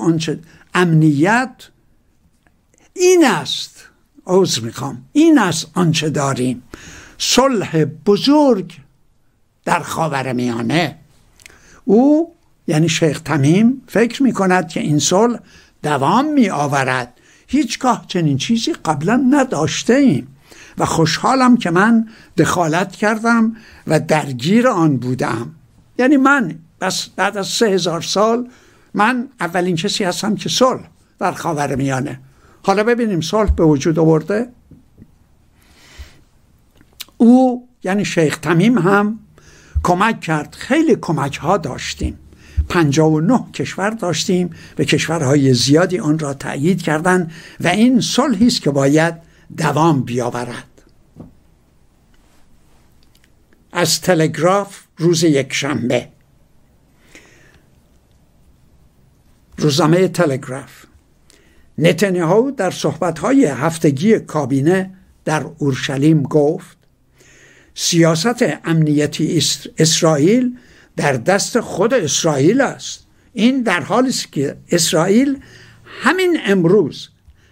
این است، عذر میخوام، این است آنچه داریم، صلح بزرگ در خاورمیانه. او یعنی شیخ تمیم فکر میکند که این صلح دوام می آورد. هیچگاه چنین چیزی قبلا نداشته ایم و خوشحالم که من دخالت کردم و درگیر آن بودم. یعنی من بس بعد از 3000 سال من اولین کسی هستم که صلح در خاورمیانه. حالا ببینیم صلح به وجود آورده. او یعنی شیخ تمیم هم کمک کرد. خیلی کمک ها داشتیم، 59 کشور داشتیم و کشورهای زیادی آن را تأیید کردند و این صلحی است که باید دوام بیاورد. از تلگراف روز یکشنبه، روزنامه تلگراف: نتانیاهو در صحبت‌های هفتگی کابینه در اورشلیم گفت سیاست امنیتی اسرائیل در دست خود اسرائیل است. این در حالی است که اسرائیل همین امروز،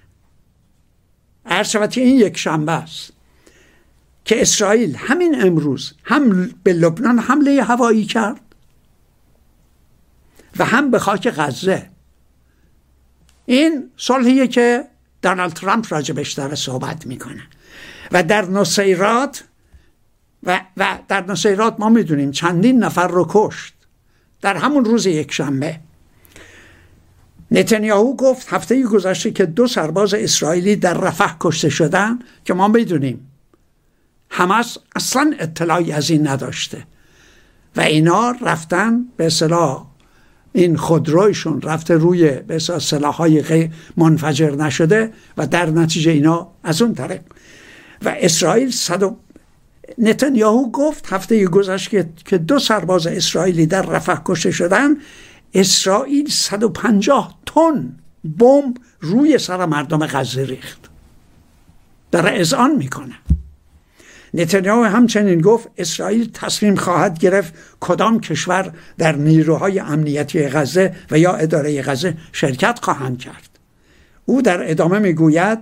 عرض این یک شنبه است که اسرائیل همین امروز هم به لبنان حمله هوایی کرد و هم به خاک غزه. این صلحیه که دونالد ترامپ راجبش داره صحبت میکنه. و در نصیرات و در نصیرات ما میدونیم چندین نفر رو کشت در همون روز یکشنبه. نتانیاهو گفت هفته گذشته که 2 سرباز اسرائیلی در رفح کشته شدن که ما میدونیم حماس اصلا اطلاعی از این نداشته و اینا رفتن به اصطلاح این خودرویشون رفته روی به اصطلاح سلاح‌های منفجر نشده و در نتیجه اینا از اون طرف و اسرائیل نتانیاهو گفت هفته گذشته که 2 سرباز اسرائیلی در رفح کشته شدن. اسرائیل 150 تن بمب روی سر مردم غزه ریخت، داره اذعان میکنه. نتانیاهو همچنین گفت اسرائیل تصمیم خواهد گرفت کدام کشور در نیروهای امنیتی غزه و یا اداره غزه شرکت خواهند کرد. او در ادامه میگوید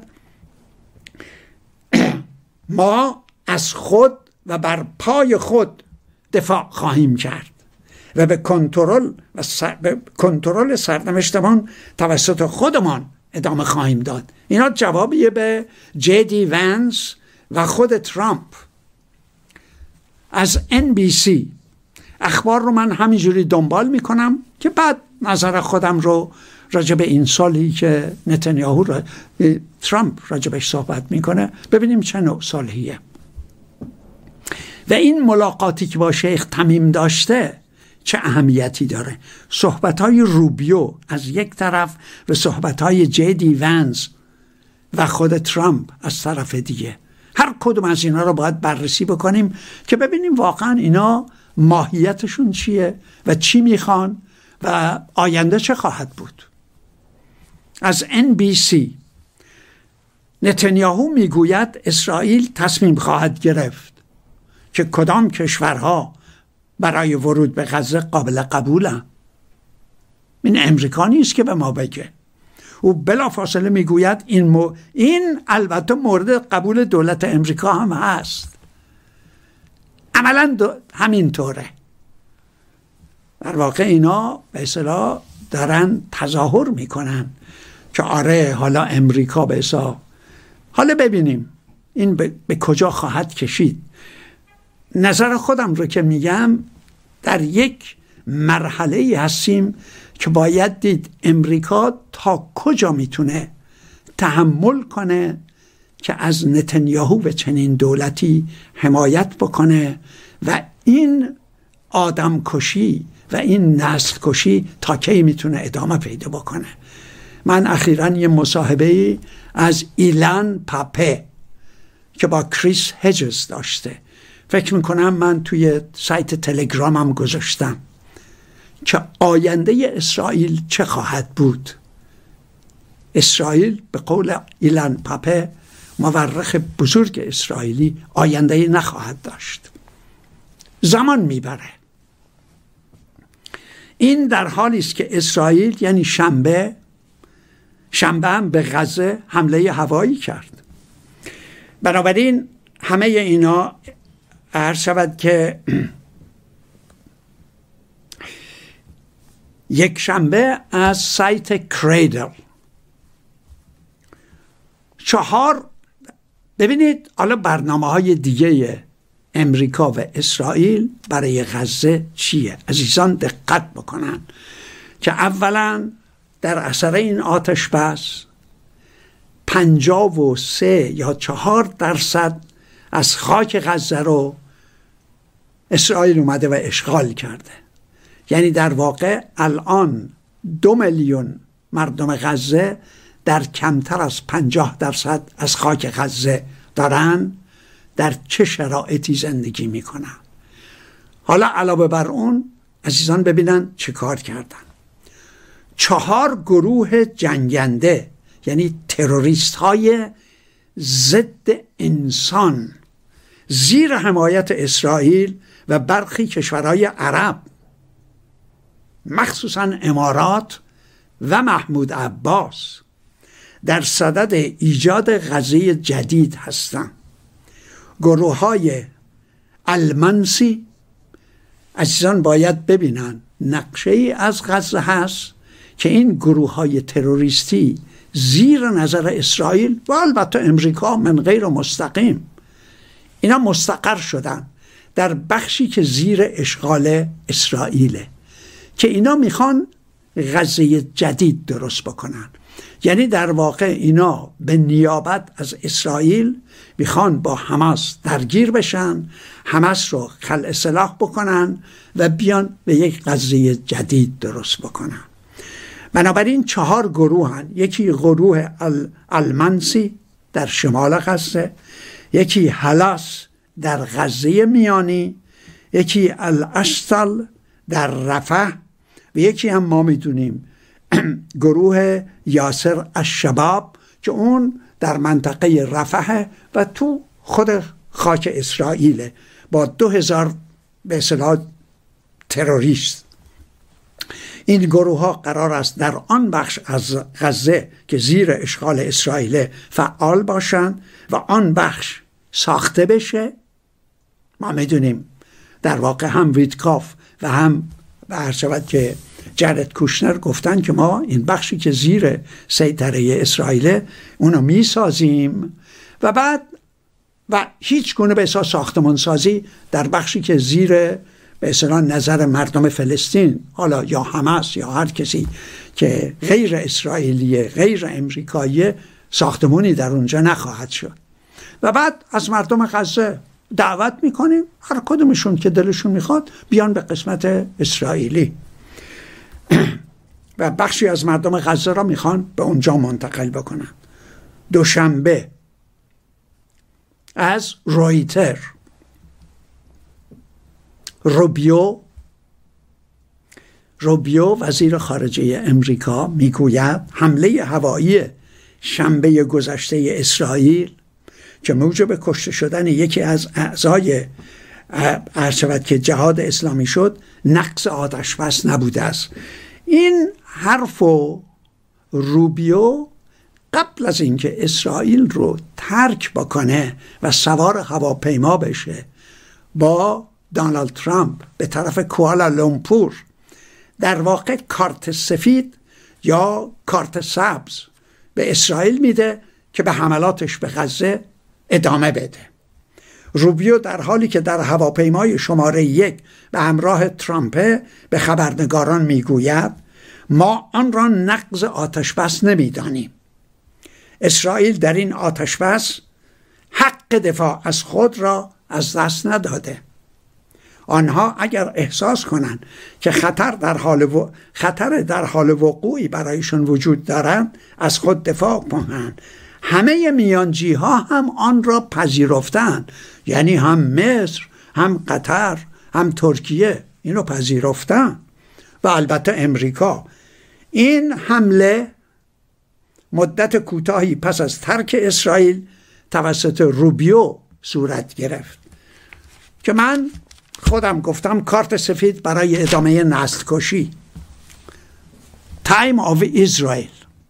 ما از خود و بر پای خود دفاع خواهیم کرد و به کنترل سرنوشتمان توسط خودمان ادامه خواهیم داد. اینا جوابیه به جدی ونس و خود ترامپ. از NBC اخبار رو من همینجوری دنبال میکنم که بعد نظر خودم رو راجع به این صلحی که نتانیاهو ترامپ راجبش صحبت میکنه ببینیم چه نوع صلحیه. و این ملاقاتی که با شیخ تمیم داشته چه اهمیتی داره. صحبت‌های روبیو از یک طرف و صحبت‌های جدی ونس و خود ترامپ از طرف دیگه. هر کدوم از اینا رو باید بررسی بکنیم که ببینیم واقعا اینا ماهیتشون چیه و چی میخوان و آینده چه خواهد بود. از NBC نتانیاهو میگوید اسرائیل تصمیم خواهد گرفت که کدام کشورها برای ورود به غزه قابل قبولن. این امریکا نیست که به ما بگه. او بلافاصله میگوید این البته مورد قبول دولت امریکا هم هست، عملا همینطوره. در واقع اینا به اصطلاح دارن تظاهر میکنن که آره حالا امریکا به اصطلاح، حالا ببینیم این به کجا خواهد کشید. نظر خودم رو که میگم، در یک مرحله هستیم که باید دید امریکا تا کجا میتونه تحمل کنه که از نتانیاهو به چنین دولتی حمایت بکنه و این آدم کشی و این نسل کشی تا کی میتونه ادامه پیدا بکنه. من اخیراً یه مصاحبه از ایلان پاپه که با کریس هجز داشته، فکر میکنم من توی سایت تلگرامم گذاشتم، که آینده اسرائیل چه خواهد بود. اسرائیل به قول ایلان پاپه، مورخ بزرگ اسرائیلی، آینده نخواهد داشت، زمان میبره. این در حالی است که اسرائیل یعنی شنبه هم به غزه حمله هوایی کرد. بنابراین همه اینا عرض شود که یک شنبه از سایت کریدل 4 ببینید حالا برنامه‌های دیگه امریکا و اسرائیل برای غزه چیه. عزیزان دقت بکنن که اولا در اثر این آتش بس 53 یا 4% از خاک غزه رو اسرائیل اومده و اشغال کرده. یعنی در واقع الان 2 میلیون مردم غزه در کمتر از 50% از خاک غزه دارن در چه شرایطی زندگی میکنن. حالا علاوه بر اون عزیزان ببینن چه کار کردن. 4 گروه جنگنده، یعنی تروریست های ضد انسان، زیر حمایت اسرائیل و برخی کشورهای عرب، مخصوصا امارات و محمود عباس، در صدد ایجاد غزه جدید هستند. گروه های المنسی، عزیزان باید ببینن نقشه ای از غزه هست که این گروه های تروریستی زیر نظر اسرائیل و البته امریکا من غیر مستقیم اینا مستقر شدن در بخشی که زیر اشغال اسرائیله، که اینا میخوان غزه جدید درست بکنن. یعنی در واقع اینا به نیابت از اسرائیل میخوان با حماس درگیر بشن، حماس رو خلع سلاح بکنن و بیان به یک غزه جدید درست بکنن. بنابراین 4 گروهن. یکی گروه المنسی در شمال غزه، یکی حلاس در غزه میانی، یکی الاشتل در رفح و یکی هم ما میدونیم گروه یاسر الشباب که اون در منطقه رفح و تو خود خاک اسرائیل با 2000 به اصطلاح تروریست. این گروه ها قرار است در آن بخش از غزه که زیر اشغال اسرائیل فعال باشند و آن بخش ساخته بشه. ما میدونیم در واقع هم ویتکاف و هم عرض شود که جرد کوشنر گفتن که ما این بخشی که زیر سیطره اسرائیل اونو میسازیم و بعد و هیچ گونه به اصطلاح ساختمان سازی در بخشی که زیر به اصطلاح نظر مردم فلسطین، حالا یا حماس یا هر کسی که غیر اسرائیلیه غیر امریکایی، ساختمانی در اونجا نخواهد شد. و بعد از مردم غزه دعوت میکنیم هر کدومشون که دلشون میخواد بیان به قسمت اسرائیلی و بخشی از مردم غزه را میخوان به اونجا منتقل بکنن. دوشنبه از رویتر، روبیو وزیر خارجه امریکا میگوید حمله هوایی شنبه گذشته اسرائیل که موجب کشته شدن یکی از اعضای عرض شود که جهاد اسلامی شد، نقض آتش بس نبوده است. این حرفو روبیو قبل از اینکه اسرائیل رو ترک بکنه و سوار هواپیما بشه با دونالد ترامپ به طرف کوالالامپور، در واقع کارت سفید یا کارت سبز به اسرائیل میده که به حملاتش به غزه ادامه بده. روبیو در حالی که در هواپیمای شماره 1 به همراه ترامپ به خبرنگاران میگوید ما آن را نقض آتشبس نمیدانیم. اسرائیل در این آتشبس حق دفاع از خود را از دست نداده. آنها اگر احساس کنند که خطر در حال وقوعی برایشون وجود دارند از خود دفاع کنند. همه میانجی ها هم آن را پذیرفتند، یعنی هم مصر، هم قطر، هم ترکیه اینو پذیرفتن و البته امریکا. این حمله مدت کوتاهی پس از ترک اسرائیل توسط روبیو صورت گرفت که من خودم گفتم کارت سفید برای ادامه نسل کشی. تایم آف اسرائیل.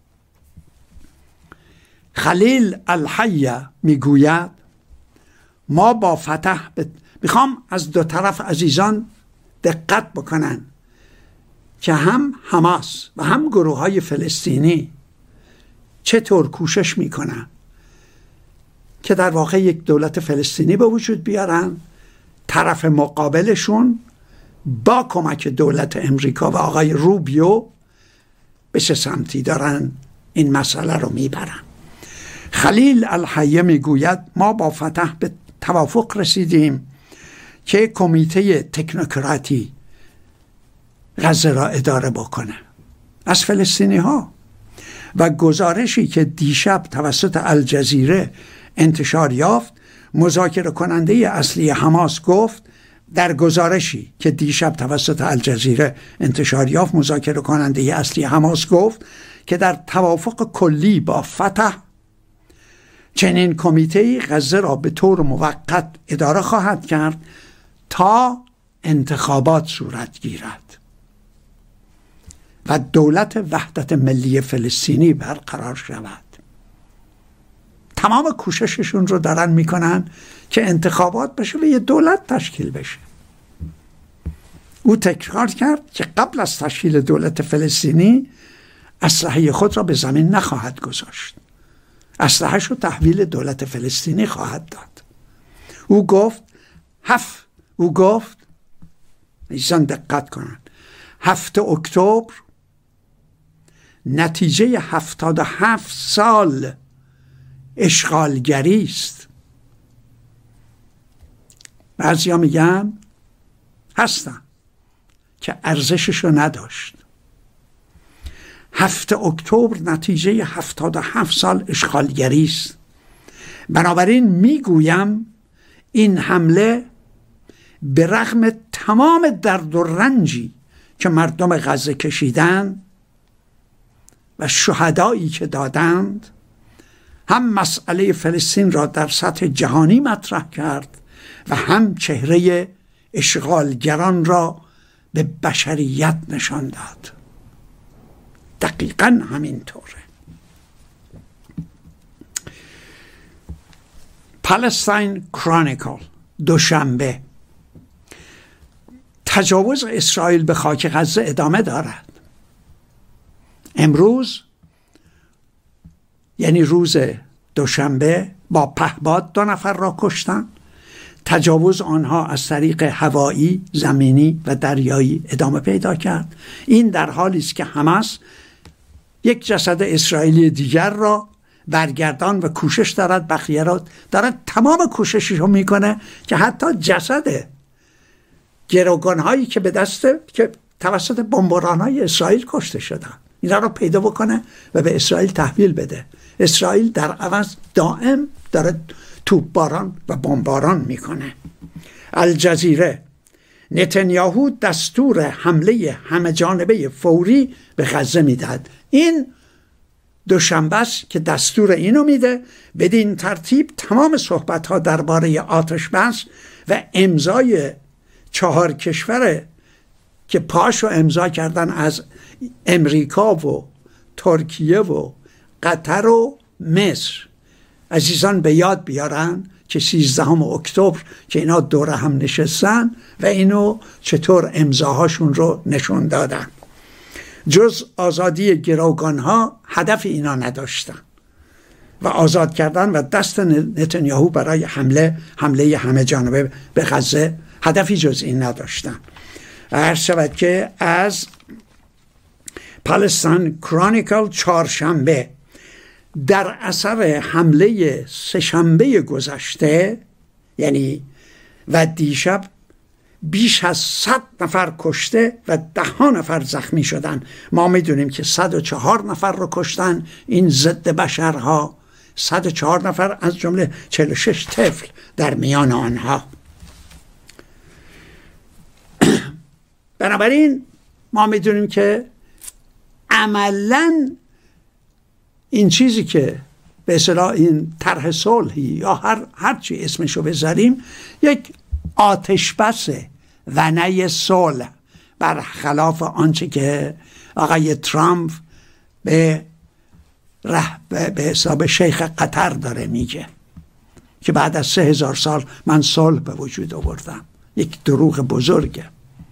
خلیل الحیه میگوید ما با فتح میخوام از دو طرف عزیزان دقت بکنن که هم حماس و هم گروه های فلسطینی چطور کوشش میکنن که در واقع یک دولت فلسطینی به وجود بیارن. طرف مقابلشون با کمک دولت امریکا و آقای روبیو به چه سمتی دارن این مسئله رو میبرن. خلیل الحیه میگوید ما با فتح به توافق رسیدیم که کمیته تکنوکراتی غزه را اداره بکنه از فلسطینی ها و گزارشی که دیشب توسط الجزیره انتشار یافت، مذاکره کننده اصلی حماس گفت در گزارشی که دیشب توسط الجزیره انتشار یافت، مذاکره کننده اصلی حماس گفت که در توافق کلی با فتح چنین کمیته غزه را به طور موقت اداره خواهد کرد تا انتخابات صورت گیرد و دولت وحدت ملی فلسطینی برقرار شود. تمام کوشششون رو دارن میکنن که انتخابات بشه و یه دولت تشکیل بشه. او تکرار کرد که قبل از تشکیل دولت فلسطینی اسلحه خود را به زمین نخواهد گذاشت. اسلحه‌اش رو تحویل دولت فلسطینی خواهد داد. او گفت ایشان دقت کنن 7 اکتبر نتیجه 77 سال اشغالگری است. بعضیا میگن هستن که ارزششو نداشت. 7 اکتبر نتیجه 77 سال اشغالگری است. بنابراین میگویم این حمله به رغم تمام درد و رنجی که مردم غزه کشیدن و شهدایی که دادند، هم مسئله فلسطین را در سطح جهانی مطرح کرد و هم چهره اشغالگران را به بشریت نشان داد. دقیقاً همینطوره. پالستاین کرونیکل دوشنبه: تجاوز اسرائیل به خاک غزه ادامه دارد. امروز یعنی روز دوشنبه با پهپاد 2 نفر را کشتن. تجاوز آنها از طریق هوایی، زمینی و دریایی ادامه پیدا کرد. این در حالی است که حماس یک جسد اسرائیلی دیگر را برگردان و کوشش دارد، بقیه را دارد تمام کوششش رو میکنه که حتی جسد گروگانهایی که که توسط بمبارانهای اسرائیل کشته شدن اینا رو پیدا بکنه و به اسرائیل تحویل بده. اسرائیل در عوض دائم داره توپباران و بمباران میکنه. الجزیره: نتانیاهو دستور حمله همه جانبه فوری به غزه میدهد. این دوشنبه است که دستور اینو میده. بدین ترتیب تمام صحبت ها درباره آتش بس و امضای 4 کشور که پاشو امضا کردن از امریکا و ترکیه و قطر و مصر. عزیزان به یاد بیارن که 13 اکتبر که اینا دور هم نشستن و اینو چطور امضاهاشون رو نشون دادن. جز آزادی گروگان ها هدف اینا نداشتن و آزاد کردن و دست نتانیاهو برای حمله همه جانبه به غزه هدفی جز این نداشتن. عرض شود که از پالستان کرونیکل چهارشنبه در اثر حمله سه‌شنبه گذشته یعنی و دیشب بیش از 100 نفر کشته و 10 نفر زخمی شدن. ما میدونیم که 104 نفر رو کشتن این ضد بشرها، 104 نفر از جمله 46 طفل در میان آنها. بنابراین ما میدونیم که عملاً این چیزی که به اصطلاح این طرح صلحی یا هر چی اسمشو بذاریم یک آتشبس و نه صلح، برخلاف آنچه که آقای ترامپ به حساب شیخ قطر داره میگه که بعد از 3000 سال من صلح به وجود آوردم. یک دروغ بزرگه.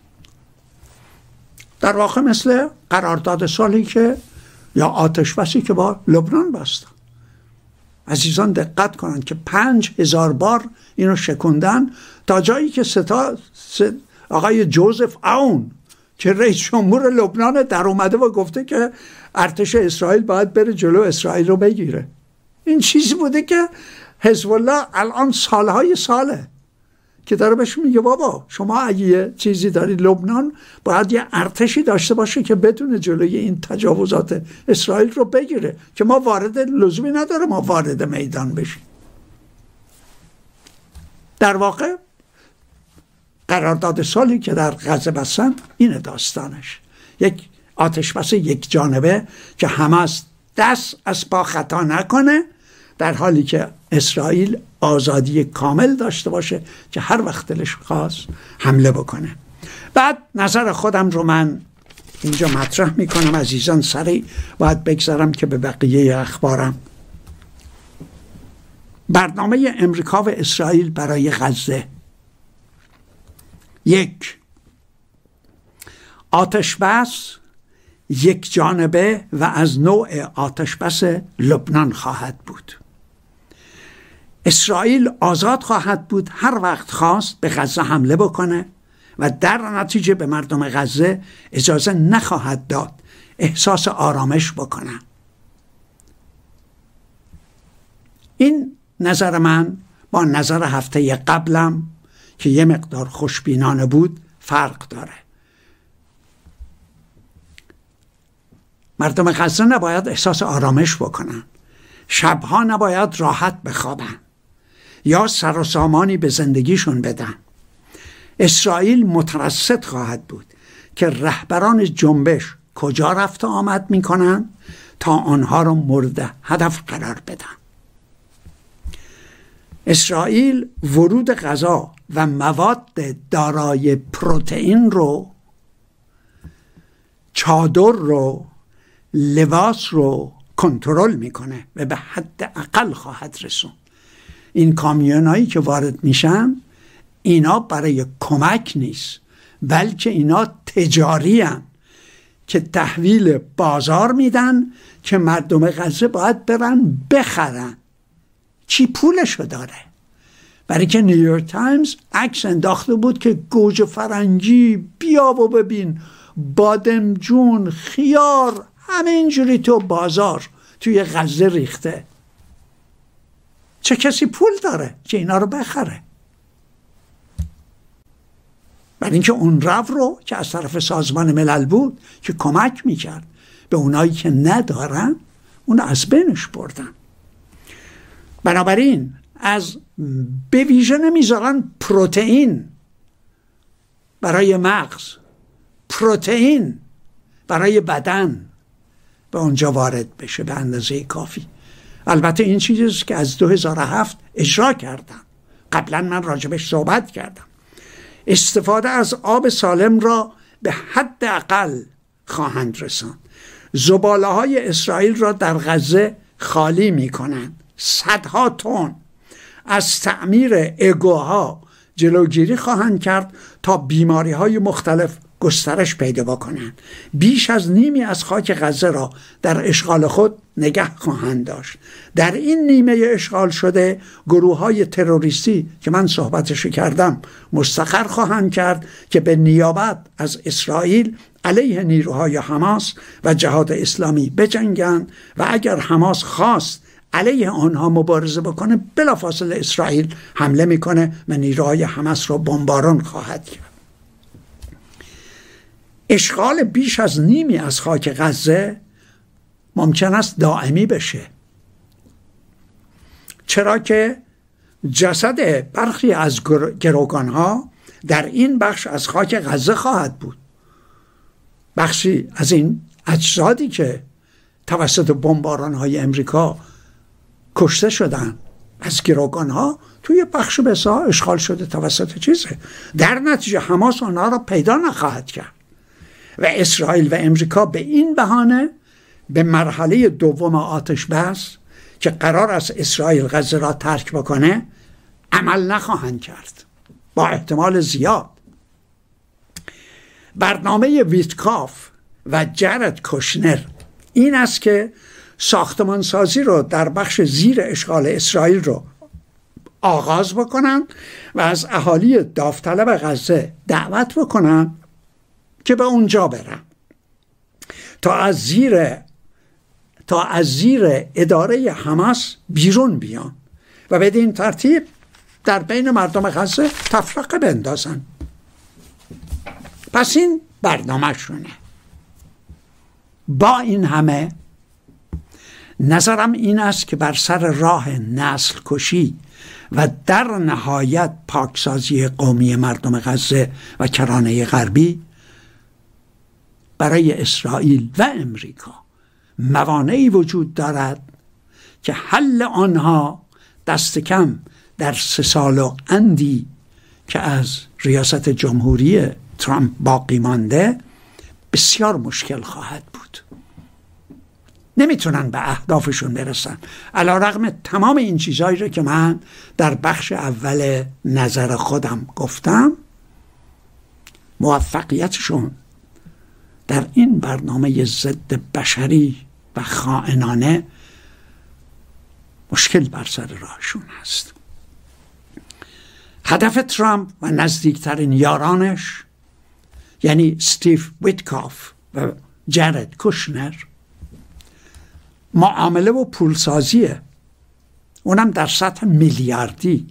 در واقع مثل قرارداد صلحی که یا آتشبسی که با لبنان بستن. عزیزان دقت کنند که 5000 بار اینو شکوندن تا جایی که آقای جوزف اون که رئیس جمهور لبنان در اومده و گفته که ارتش اسرائیل باید بره جلو اسرائیل رو بگیره. این چیزی بوده که حزب الله الان سالهای ساله که داره بهش میگه بابا شما اگه یه چیزی دارید لبنان باید یه ارتشی داشته باشه که بدون جلوی این تجاوزات اسرائیل رو بگیره که ما لزومی نداره ما وارد میدان بشیم. در واقع قرارداد صلحی که در غزه بستن اینه داستانش، یک آتشبس یک جانبه که حماس دست از پا خطا نکنه در حالی که اسرائیل آزادی کامل داشته باشه که هر وقت دلش خواست حمله بکنه. بعد نظر خودم رو من اینجا مطرح میکنم عزیزان، سریع باید بگذارم که به بقیه اخبارم. برنامه امریکا و اسرائیل برای غزه: 1. آتشبس یک جانبه و از نوع آتشبس لبنان خواهد بود. اسرائیل آزاد خواهد بود هر وقت خواست به غزه حمله بکنه و در نتیجه به مردم غزه اجازه نخواهد داد احساس آرامش بکنن. این نظر من با نظر هفته قبلم که یه مقدار خوشبینانه بود فرق داره. مردم غزه نباید احساس آرامش بکنن، شبها نباید راحت بخوابن یا سر و سامانی به زندگیشون بدن. اسرائیل مترصد خواهد بود که رهبران جنبش کجا رفت و آمد میکنن تا آنها رو مورد هدف قرار بدن. اسرائیل ورود غذا و مواد دارای پروتئین رو، چادر رو، لباس رو کنترل میکنه و به حد اقل خواهد رسون. این کامیونایی که وارد میشن اینا برای کمک نیست بلکه اینا تجاری هن که تحویل بازار میدن که مردم غزه باید برن بخرن. چی پولشو داره؟ برای که نیویورک تایمز عکس انداخته بود که گوجه فرنگی بیا و ببین، بادمجون، خیار، همه اینجوری تو بازار توی غزه ریخته. چه کسی پول داره که اینا رو بخره؟ برای اینکه اون رو که از طرف سازمان ملل بود که کمک میکرد به اونایی که ندارن اون از بینش بردن. بنابراین از به ویژه نمیذارن پروتئین برای مغز، پروتئین برای بدن به اونجا وارد بشه به اندازه کافی. البته این چیزیست که از 2007 اجرا کردم، قبلا من راجبش صحبت کردم. استفاده از آب سالم را به حد اقل خواهند رساند. زباله های اسرائیل را در غزه خالی می کنند. صدها تن از تعمیر اگوها جلوگیری خواهند کرد تا بیماری های مختلف گسترش پیدا بکنند. بیش از نیمی از خاک غزه را در اشغال خود نگه خواهند داشت. در این نیمه اشغال شده گروه های تروریستی که من صحبتشو کردم مستقر خواهند کرد که به نیابت از اسرائیل علیه نیروهای حماس و جهاد اسلامی بجنگند و اگر حماس خواست علیه آنها مبارزه بکنه بلافاصله اسرائیل حمله میکنه و نیروهای حماس را بمباران خواهد کرد. اشغال بیش از نیمی از خاک غزه ممکن است دائمی بشه، چرا که جسد برخی از گروگانها در این بخش از خاک غزه خواهد بود. بخشی از این اجسادی که توسط بمباران‌های امریکا کشته شدن از گروگانها توی بخش بسیار اشغال شده توسط چیزه. در نتیجه حماس آنها را پیدا نخواهد کرد و اسرائیل و امریکا به این بهانه به مرحله دوم آتش بس که قرار است اسرائیل غزه را ترک بکنه عمل نخواهند کرد با احتمال زیاد. برنامه ویتکاف و جرد کوشنر این است که ساختمانسازی رو در بخش زیر اشغال اسرائیل رو آغاز بکنن و از اهالی داوطلب غزه دعوت بکنن که به اونجا برن تا از زیر اداره حماس بیرون بیان و بدین ترتیب در بین مردم غزه تفرقه بندازن. پس این برنامه شونه. با این همه نظرم این است که بر سر راه نسل کشی و در نهایت پاکسازی قومی مردم غزه و کرانه غربی برای اسرائیل و امریکا موانعی وجود دارد که حل آنها دست کم در 3 سال و اندی که از ریاست جمهوری ترامپ باقی مانده بسیار مشکل خواهد بود. نمیتونن به اهدافشون برسن علیرغم تمام این چیزهایی رو که من در بخش اول نظر خودم گفتم. موفقیتشون در این برنامه ضد بشری و خائنانه مشکل بر سر راهشون هست. هدف ترامپ و نزدیکترین یارانش یعنی استیو ویتکاف و جرد کوشنر معامله و پولسازیه، اونم در سطح میلیاردی.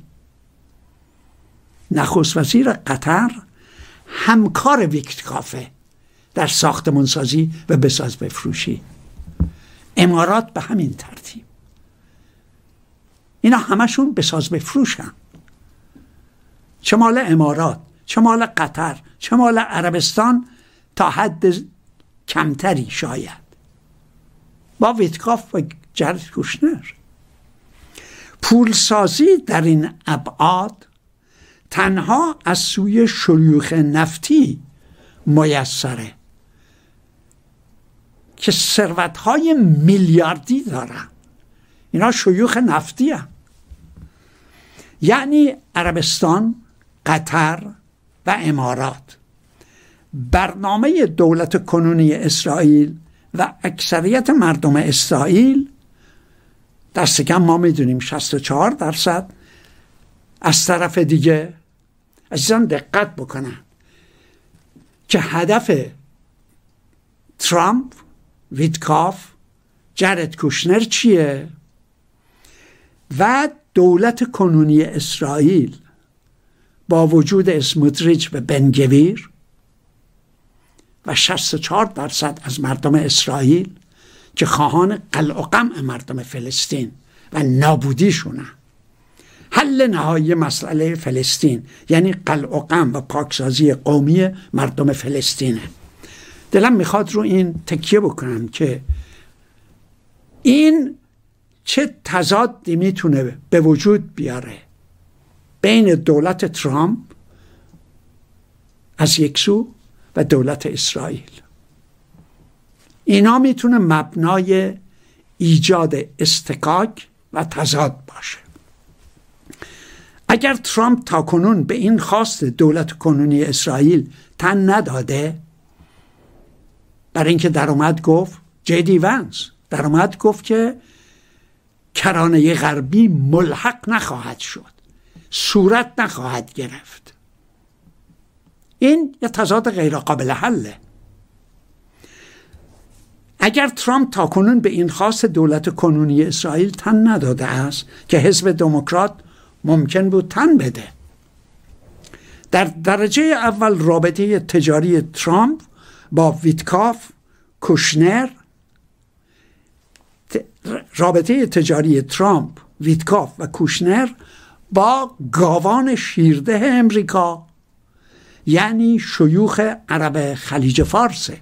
نخست وزیر قطر همکار ویتکافه در ساختمانسازی و بساز بفروشی. امارات به همین ترتیب. اینا همشون بساز بفروشن، چه مال امارات، چه مال قطر، چه مال عربستان، تا حد کمتری شاید با ویتکاف و جرد کوشنر. پولسازی در این ابعاد تنها از سوی شیوخ نفتی میسره که ثروت‌های میلیاردی دارن. اینا شیوخ نفتی هستند، یعنی عربستان، قطر و امارات. برنامه دولت کنونی اسرائیل و اکثریت مردم اسرائیل دست کم ما میدونیم 64%. از طرف دیگه عزیزان دقت بکنن که هدف ترامپ، ویتکاف، جرد کوشنر چیه؟ و دولت کنونی اسرائیل با وجود اسموتریچ و بنگویر و 64% از مردم اسرائیل که خواهان قلع و قمع مردم فلسطین و نابودیشونه. حل نهایی مسئله فلسطین یعنی قلع و قمع و پاکسازی قومی مردم فلسطینه. دلم میخواد رو این تکیه بکنم که این چه تضادی میتونه به وجود بیاره بین دولت ترامپ از یک سو و دولت اسرائیل. اینا میتونه مبنای ایجاد اصطکاک و تضاد باشه. اگر ترامپ تاکنون به این خواست دولت کنونی اسرائیل تن نداده، برای اینکه در اومد گفت، جی ونس در اومد گفت که کرانه غربی ملحق نخواهد شد، صورت نخواهد گرفت. این یه تضاد غیر قابل حله. اگر ترامپ تاکنون به این خواست دولت کنونی اسرائیل تن نداده است که حزب دموکرات ممکن بود تن بده، در درجه اول رابطه تجاری ترامپ با ویتکاف کوشنر، رابطه تجاری ترامپ، ویتکاف و کوشنر با گاوان شیرده امریکا، یعنی شیوخ عرب خلیج فارسه.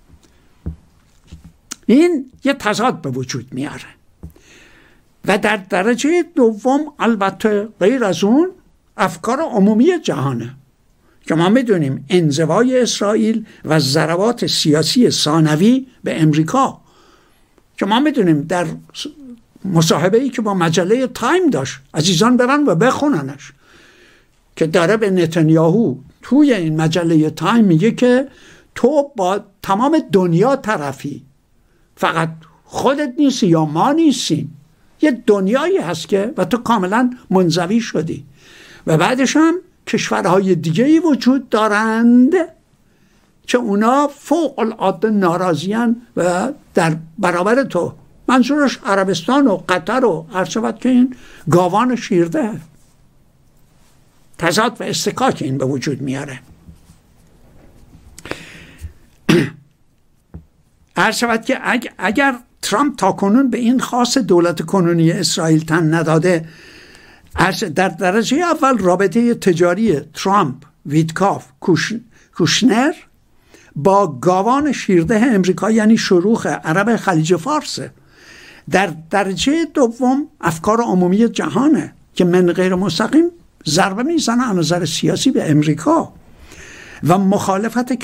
این یه تضاد به وجود میاره. و در درجه دوم البته غیر از اون افکار عمومی جهانه که ما میدونیم انزوای اسرائیل و ضربات سیاسی ثانوی به امریکا، که ما میدونیم در مصاحبه‌ای که با مجله تایم داشت، عزیزان برن و بخوننش، که داره به نتانیاهو توی این مجله تایم میگه که تو با تمام دنیا طرفی، فقط خودت نیستی یا ما نیستیم، یه دنیایی هست که و تو کاملا منزوی شدی. و بعدش هم کشورهای دیگه‌ای وجود دارند که اونا فوق العاده ناراضیان و در برابر تو، منظورش عربستان و قطر و هر شود که این گاوان شیرده. تضاد و اصطکاک این به وجود میاره. هر شود که اگر ترامپ تاکنون به این خواست دولت کنونی اسرائیل تن نداده، در درجه اول رابطه تجاری ترامپ، ویتکاف، کوشنر با گاوان شیرده امریکا، یعنی شیوخ عرب خلیج فارسه. در درجه دوم افکار عمومی جهانه که من غیر مستقیم ضربه میزنه از نظر سیاسی به امریکا و مخالفت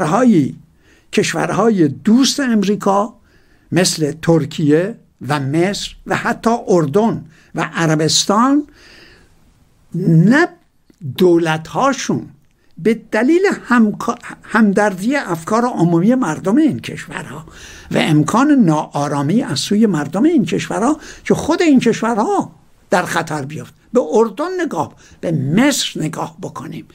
کشورهای دوست امریکا مثل ترکیه و مصر و حتی اردن و عربستان، نه دولت‌هاشون به دلیل همدردی افکار عمومی مردم این کشورها و امکان ناآرامی از سوی مردم این کشورها که خود این کشورها در خطر بیفت. به اردن نگاه، به مصر نگاه بکنیم،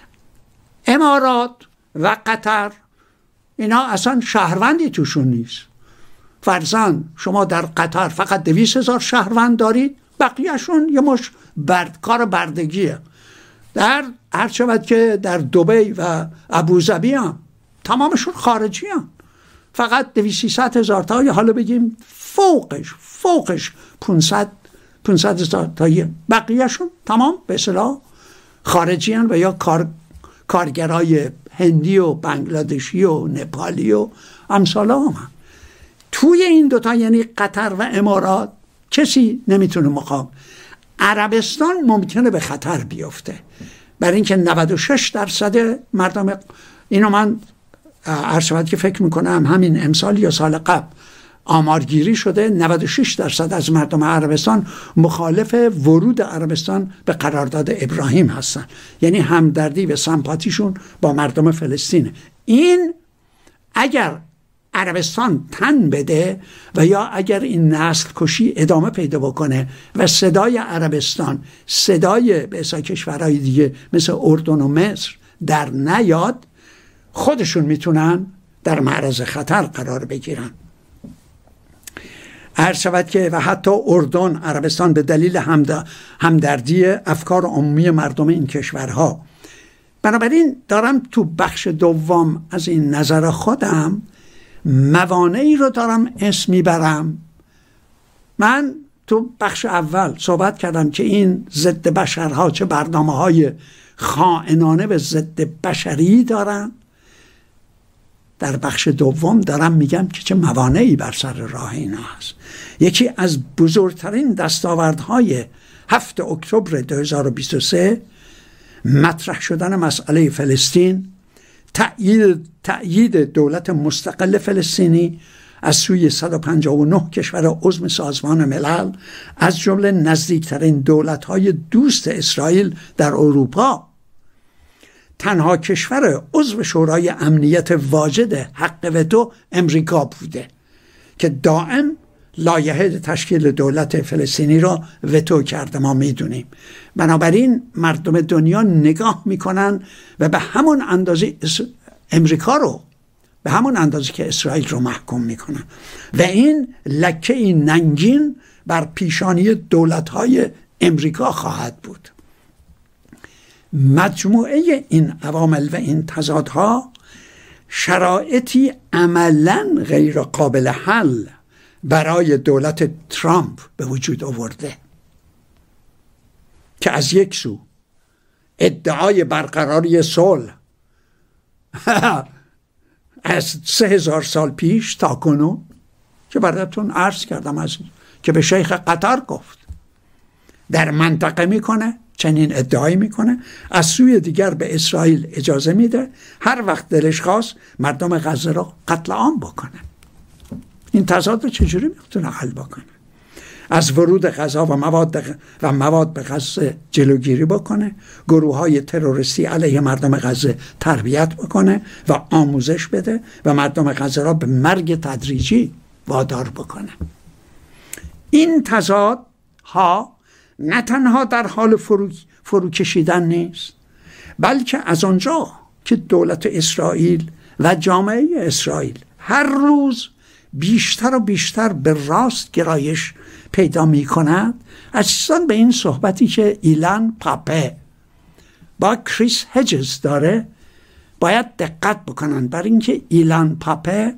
امارات و قطر، اینا اصلا شهروندی توشون نیست. فرضاً شما در قطر فقط 200,000 شهروند دارید، بقیهشون یه مش کار بردگیه. در هر شود که در دبی و ابوظبی هم تمامشون خارجی هم، فقط 200,000 تا، یا حالا بگیم فوقش 500,000 تا، بقیهشون تمام به اصطلاح خارجی هم و یا کارگرای هندی و بنگلادشی و نپالی و امثال هم. توی این دوتا یعنی قطر و امارات کسی نمیتونه مقاوم. عربستان ممکنه به خطر بیفته، برای اینکه 96% مردم، اینو من عرض شود که فکر میکنم همین امسال یا سال قبل آمارگیری شده، 96% از مردم عربستان مخالف ورود عربستان به قرارداد ابراهیم هستن، یعنی همدردی و سمپاتیشون با مردم فلسطینه. این اگر عربستان تن بده و یا اگر این نسل کشی ادامه پیدا بکنه و صدای عربستان، صدای به اصطلاح کشورهای دیگه مثل اردن و مصر در نیاد، خودشون میتونن در معرض خطر قرار بگیرن. عرض شود که و حتی اردن، عربستان به دلیل همدردی افکار عمومی مردم این کشورها. بنابراین دارم تو بخش دوم از این نظر خودم موانعی رو دارم اسم میبرم. من تو بخش اول صحبت کردم که این ضد بشرها چه برنامه‌های خائنانه به ضد بشری دارن. در بخش دوم دارم میگم که چه موانعی بر سر راه اینا هست. یکی از بزرگترین دستاوردهای 7 اکتبر 2023 مطرح شدن مسئله فلسطین، تأیید دولت مستقل فلسطینی از سوی 159 کشور عضو سازمان ملل، از جمله نزدیکترین دولت‌های دوست اسرائیل در اروپا. تنها کشور عضو شورای امنیت واجد حق وتو امریکا بوده که دائم لایحه تشکیل دولت فلسطینی را وتو کرده. ما میدونیم. بنابراین مردم دنیا نگاه میکنن و به همون اندازه امریکا رو به همون اندازه که اسرائیل رو محکوم میکنن و این لکه ننگین بر پیشانی دولت‌های امریکا خواهد بود. مجموعه این عوامل و این تضادها شرایطی عملاً غیر قابل حل برای دولت ترامپ به وجود آورده که از یک سو ادعای برقراری صلح از 3000 سال پیش تا کنون که براتون عرض کردم که به شیخ قطر گفت در منطقه میکنه، چنین ادعایی میکنه. از سوی دیگر به اسرائیل اجازه میده هر وقت دلش خواست مردم غزه را قتل عام بکنه. این تضاد رو چجوری میتونه حل بکنه؟ از ورود غذا و مواد به غزه جلوگیری بکنه، گروه‌های تروریستی علیه مردم غزه تربیت بکنه و آموزش بده و مردم غزه را به مرگ تدریجی وادار بکنه. این تضادها نه تنها در حال فرو کشیدن نیست، بلکه از آنجا که دولت اسرائیل و جامعه اسرائیل هر روز بیشتر و بیشتر به راست گرایش پیدا می کند، اساساً به این صحبتی که ایلان پاپه با کریس هجز داره باید دقت بکنن، بر اینکه ایلان پاپه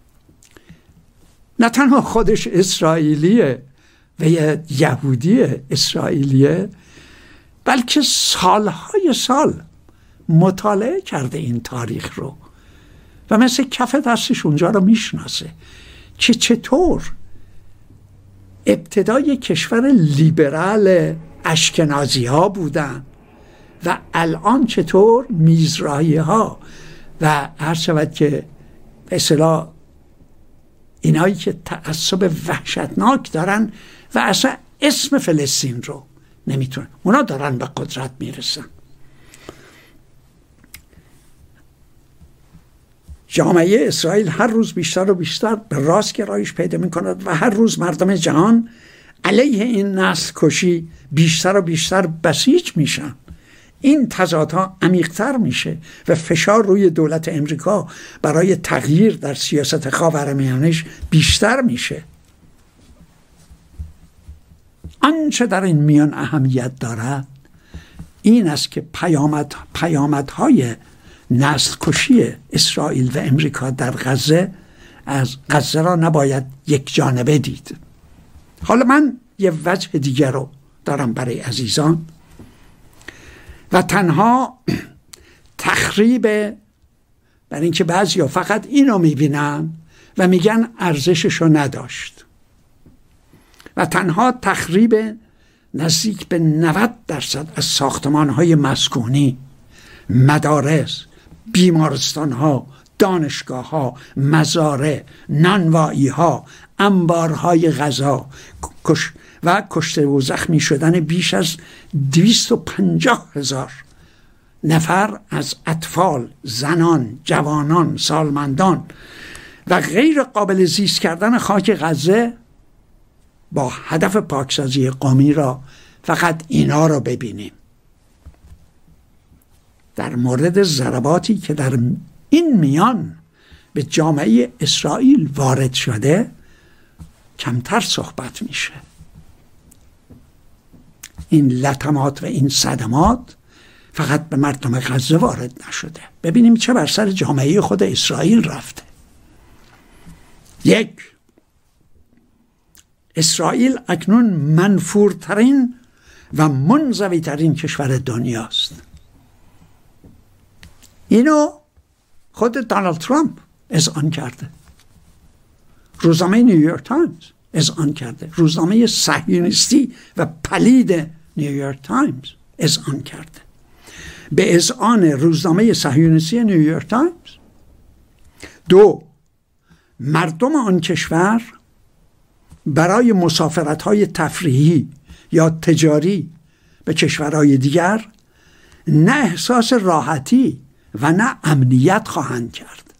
نه تنها خودش اسرائیلیه و یهودی اسرائیلیه، بلکه سالهای سال مطالعه کرده این تاریخ رو و مثل کف دستش اونجا رو میشناسه که چطور ابتدای کشور لیبرال اشکنازی ها بودن و الان چطور میزراهی ها و هر شود که به اصطلاح اینایی که تعصب وحشتناک دارن و اصلا اسم فلسطین رو نمیتونن، اونا دارن به قدرت میرسن. جامعه اسرائیل هر روز بیشتر و بیشتر به راست گرایش پیدا میکند و هر روز مردم جهان علیه این نسل کشی بیشتر و بیشتر بسیج میشن. این تضادها عمیق‌تر میشه و فشار روی دولت امریکا برای تغییر در سیاست خاورمیانه‌اش بیشتر میشه. آنچه در این میان اهمیت دارد این است که پیامدهای نسل کشی اسرائیل و امریکا در غزه از غزه را نباید یک جانبه دید. حالا من یه وجه دیگر رو دارم برای عزیزان و تنها تخریب، برای اینکه بعضیا فقط اینو میبینن و میگن ارزششو نداشت، و تنها تخریب نزدیک به 90% از ساختمان‌های مسکونی، مدارس، بیمارستان‌ها، دانشگاه‌ها، مزارع، نانوایی‌ها، انبارهای غذا و کشته و زخمی شدن بیش از 250,000 نفر از اطفال، زنان، جوانان، سالمندان و غیر قابل زیست کردن خاک غزه با هدف پاکسازی قومی را فقط اینا را ببینیم. در مورد ضرباتی که در این میان به جامعه اسرائیل وارد شده کمتر صحبت میشه. این لطمات و این صدمات فقط به مردم غزه وارد نشده. ببینیم چه بر سر جامعه خود اسرائیل رفته. یک، اسرائیل اکنون منفورترین و منزویترین کشور دنیاست. اینو خود دونالد ترامپ اذعان کرده، روزنامه نیویورک تایمز اذعان کرده، روزنامه صهیونیستی و پلید نیویورک تایمز اذعان کرده. به اذعان روزنامه صهیونیستی نیویورک تایمز، دو، مردم آن کشور برای مسافرت‌های تفریحی یا تجاری به کشورهای دیگر نه احساس راحتی و نه امنیت خواهند کرد.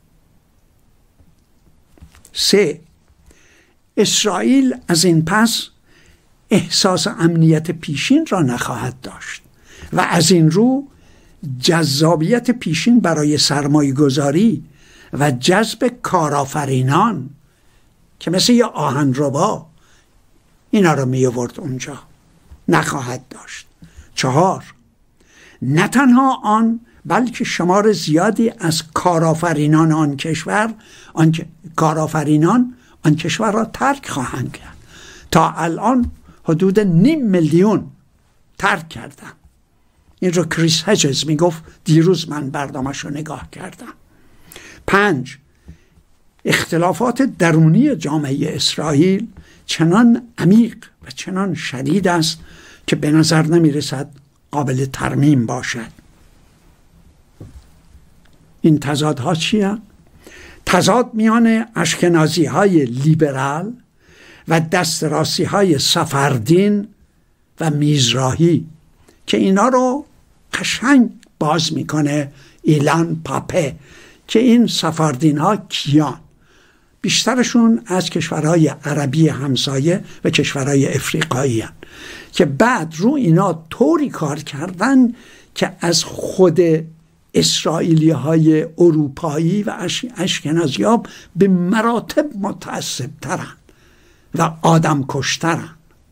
3. اسرائیل از این پس احساس امنیت پیشین را نخواهد داشت و از این رو جذابیت پیشین برای سرمایه‌گذاری و جذب کارآفرینان که مثل یه آهنربا اینا رو می آورد اونجا نخواهد داشت. 4. نه تنها آن بلکه شمار زیادی از کارآفرینان آن کشور را ترک خواهند کرد. تا الان حدود 500,000 میلیون ترک کردن. این رو کریس هجز میگفت دیروز من برنامه‌ش رو نگاه کردم. 5. اختلافات درونی جامعه اسرائیل چنان عمیق و چنان شدید است که به نظر نمی رسد قابل ترمیم باشد. این تضادها چیه؟ تضاد میان اشکنازی های لیبرال و دستراسی های سفردین و میزراهی که اینا رو قشنگ باز میکنه ایلان پاپه که این سفردین ها کیان؟ بیشترشون از کشورهای عربی همسایه و کشورهای افریقایی هستند که بعد رو اینا طوری کار کردن که از خود اسرائیلی های اروپایی و اشکنازی ها به مراتب متعصب ترن و آدم کشترن.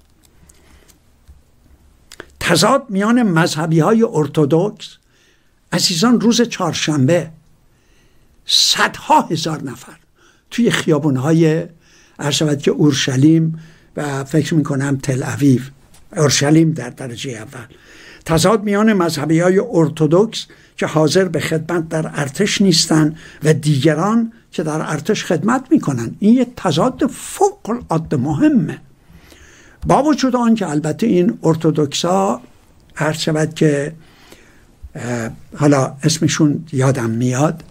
تضاد میان مذهبی های ارتدوکس، عزیزان، روز چهارشنبه صدها هزار نفر توی خیابونهای عرشبت که اورشلیم و فکر میکنم تل اویو، اورشلیم در درجه اول، تضاد میان مذهبی های ارتدوکس که حاضر به خدمت در ارتش نیستن و دیگران که در ارتش خدمت میکنن. این یه تضاد فوق العاده مهمه. با وجود آن که البته این ارتدوکس ها عرشبت که حالا اسمشون یادم میاد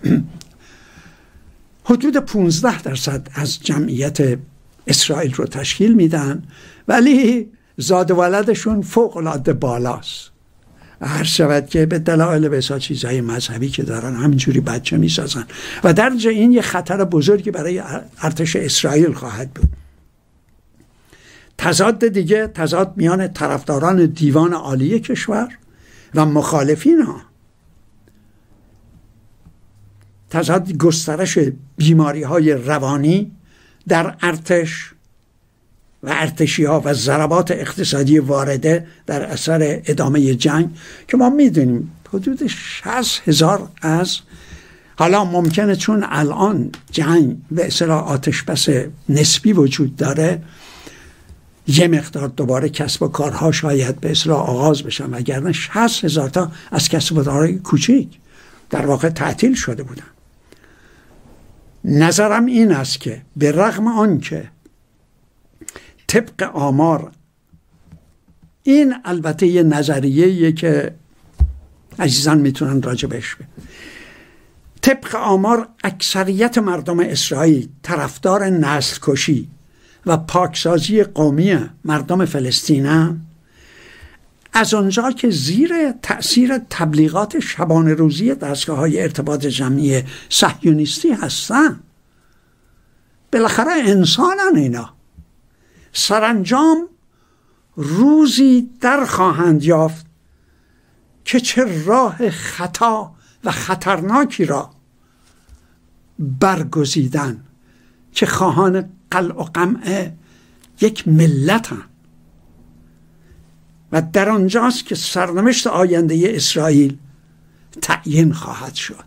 حدود 15% از جمعیت اسرائیل رو تشکیل میدن، ولی زاد و ولدشون فوق العاده بالاست. هر شود که به دلایل بسیار چیزهای مذهبی که دارن همینجوری بچه میسازن و در جای این یه خطر بزرگی برای ارتش اسرائیل خواهد بود. تضاد دیگه، تضاد میان طرفداران دیوان عالی کشور و مخالفین ها. تضاد گسترش بیماری های روانی در ارتش و ارتشی ها و ضربات اقتصادی وارده در اثر ادامه جنگ که ما میدونیم حدود 60,000 از، حالا ممکنه چون الان جنگ به اصطلاح آتش بس نسبی وجود داره یه مقدار دوباره کسب و کارها شاید به اصطلاح آغاز بشن، وگرنه 60,000 تا از کسب و کارهای کوچیک در واقع تعطیل شده بودن. نظرم این است که به رغم آن که طبق آمار، این البته یه نظریه‌ایه که عزیزان میتونن راجبش طبق آمار اکثریت مردم اسرائیل طرفدار نسل کشی و پاکسازی قومی مردم فلسطین از آنجا که زیر تأثیر تبلیغات شبانه روزی دستگاه‌های ارتباط جمعی صهیونیستی هستن. بالاخره انسانن اینا. سرانجام روزی در خواهند یافت که چه راه خطا و خطرناکی را برگزیدن که خواهان قلع و قمع یک ملتن و در آنجاست که سرنوشت آینده اسرائیل تعیین خواهد شد.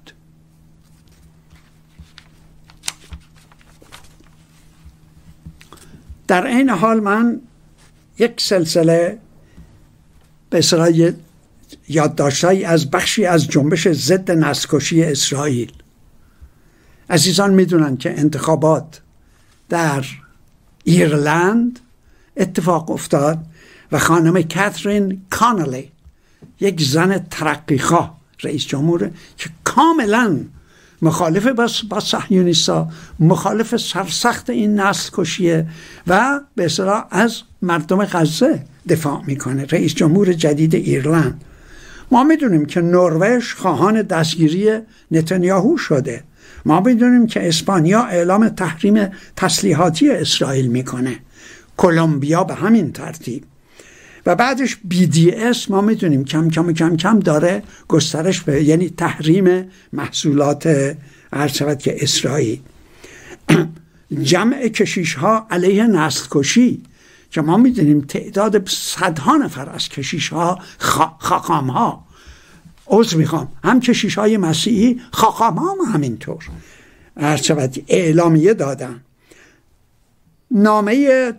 در این حال من یک سلسله به اصطلاح یادداشت‌هایی از بخشی از جنبش ضد نسل‌کشی اسرائیل. عزیزان میدونن که انتخابات در ایرلند اتفاق افتاد و خانم کاترین کانلی، یک زن ترقیخواه رئیس جمهور که کاملا مخالف با صهیونیستا، مخالف سرسخت این نسل کشیه و به اصطلاح از مردم غزه دفاع میکنه. رئیس جمهور جدید ایرلند، ما میدونیم که نروژ خواهان دستگیری نتانیاهو شده. ما میدونیم که اسپانیا اعلام تحریم تسلیحاتی اسرائیل میکنه، کلمبیا به همین ترتیب، و بعدش BDS ما میدونیم کم کم داره گسترش به، یعنی تحریم محصولات عرض که اسرائیل. جمع کشیش ها علیه نسل کشی که ما میدونیم تعداد صدها نفر از کشیش ها خاقام ها، هم کشیش های مسیحی، خاقام ها هم همینطور عرض اعلامیه دادن. نامه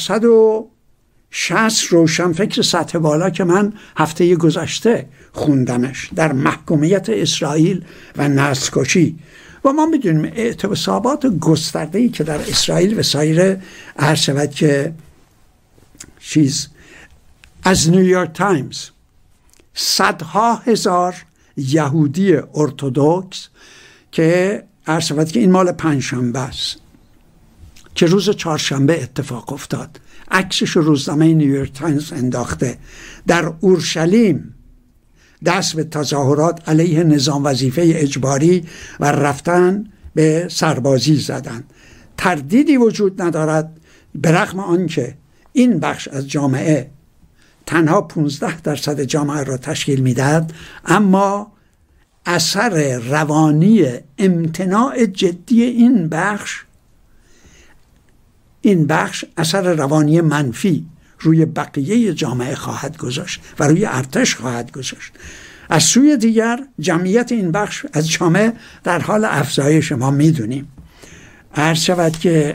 460 روشنفکر سطح بالا که من هفته گذشته خوندمش در محکومیت اسرائیل و نسل کشی، و ما میدونیم اعتصابات گسترده‌ای که در اسرائیل و سایر عرض که از نیویورک تایمز صدها هزار یهودی ارتدوکس که عرض که این مال پنجشنبه است که روز چهارشنبه اتفاق افتاد، عکسش روزنامه نیویورک تایمز انداخته، در اورشلیم دست به تظاهرات علیه نظام وظیفه اجباری و رفتن به سربازی زدن. تردیدی وجود ندارد برغم آنکه این بخش از جامعه تنها 15% جامعه را تشکیل میدهد، اما اثر روانی امتناع جدی این بخش اثر روانی منفی روی بقیه جامعه خواهد گذاشت و روی ارتش خواهد گذاشت. از سوی دیگر جمعیت این بخش از جامعه در حال افزایش ما میدونیم. عرض شود که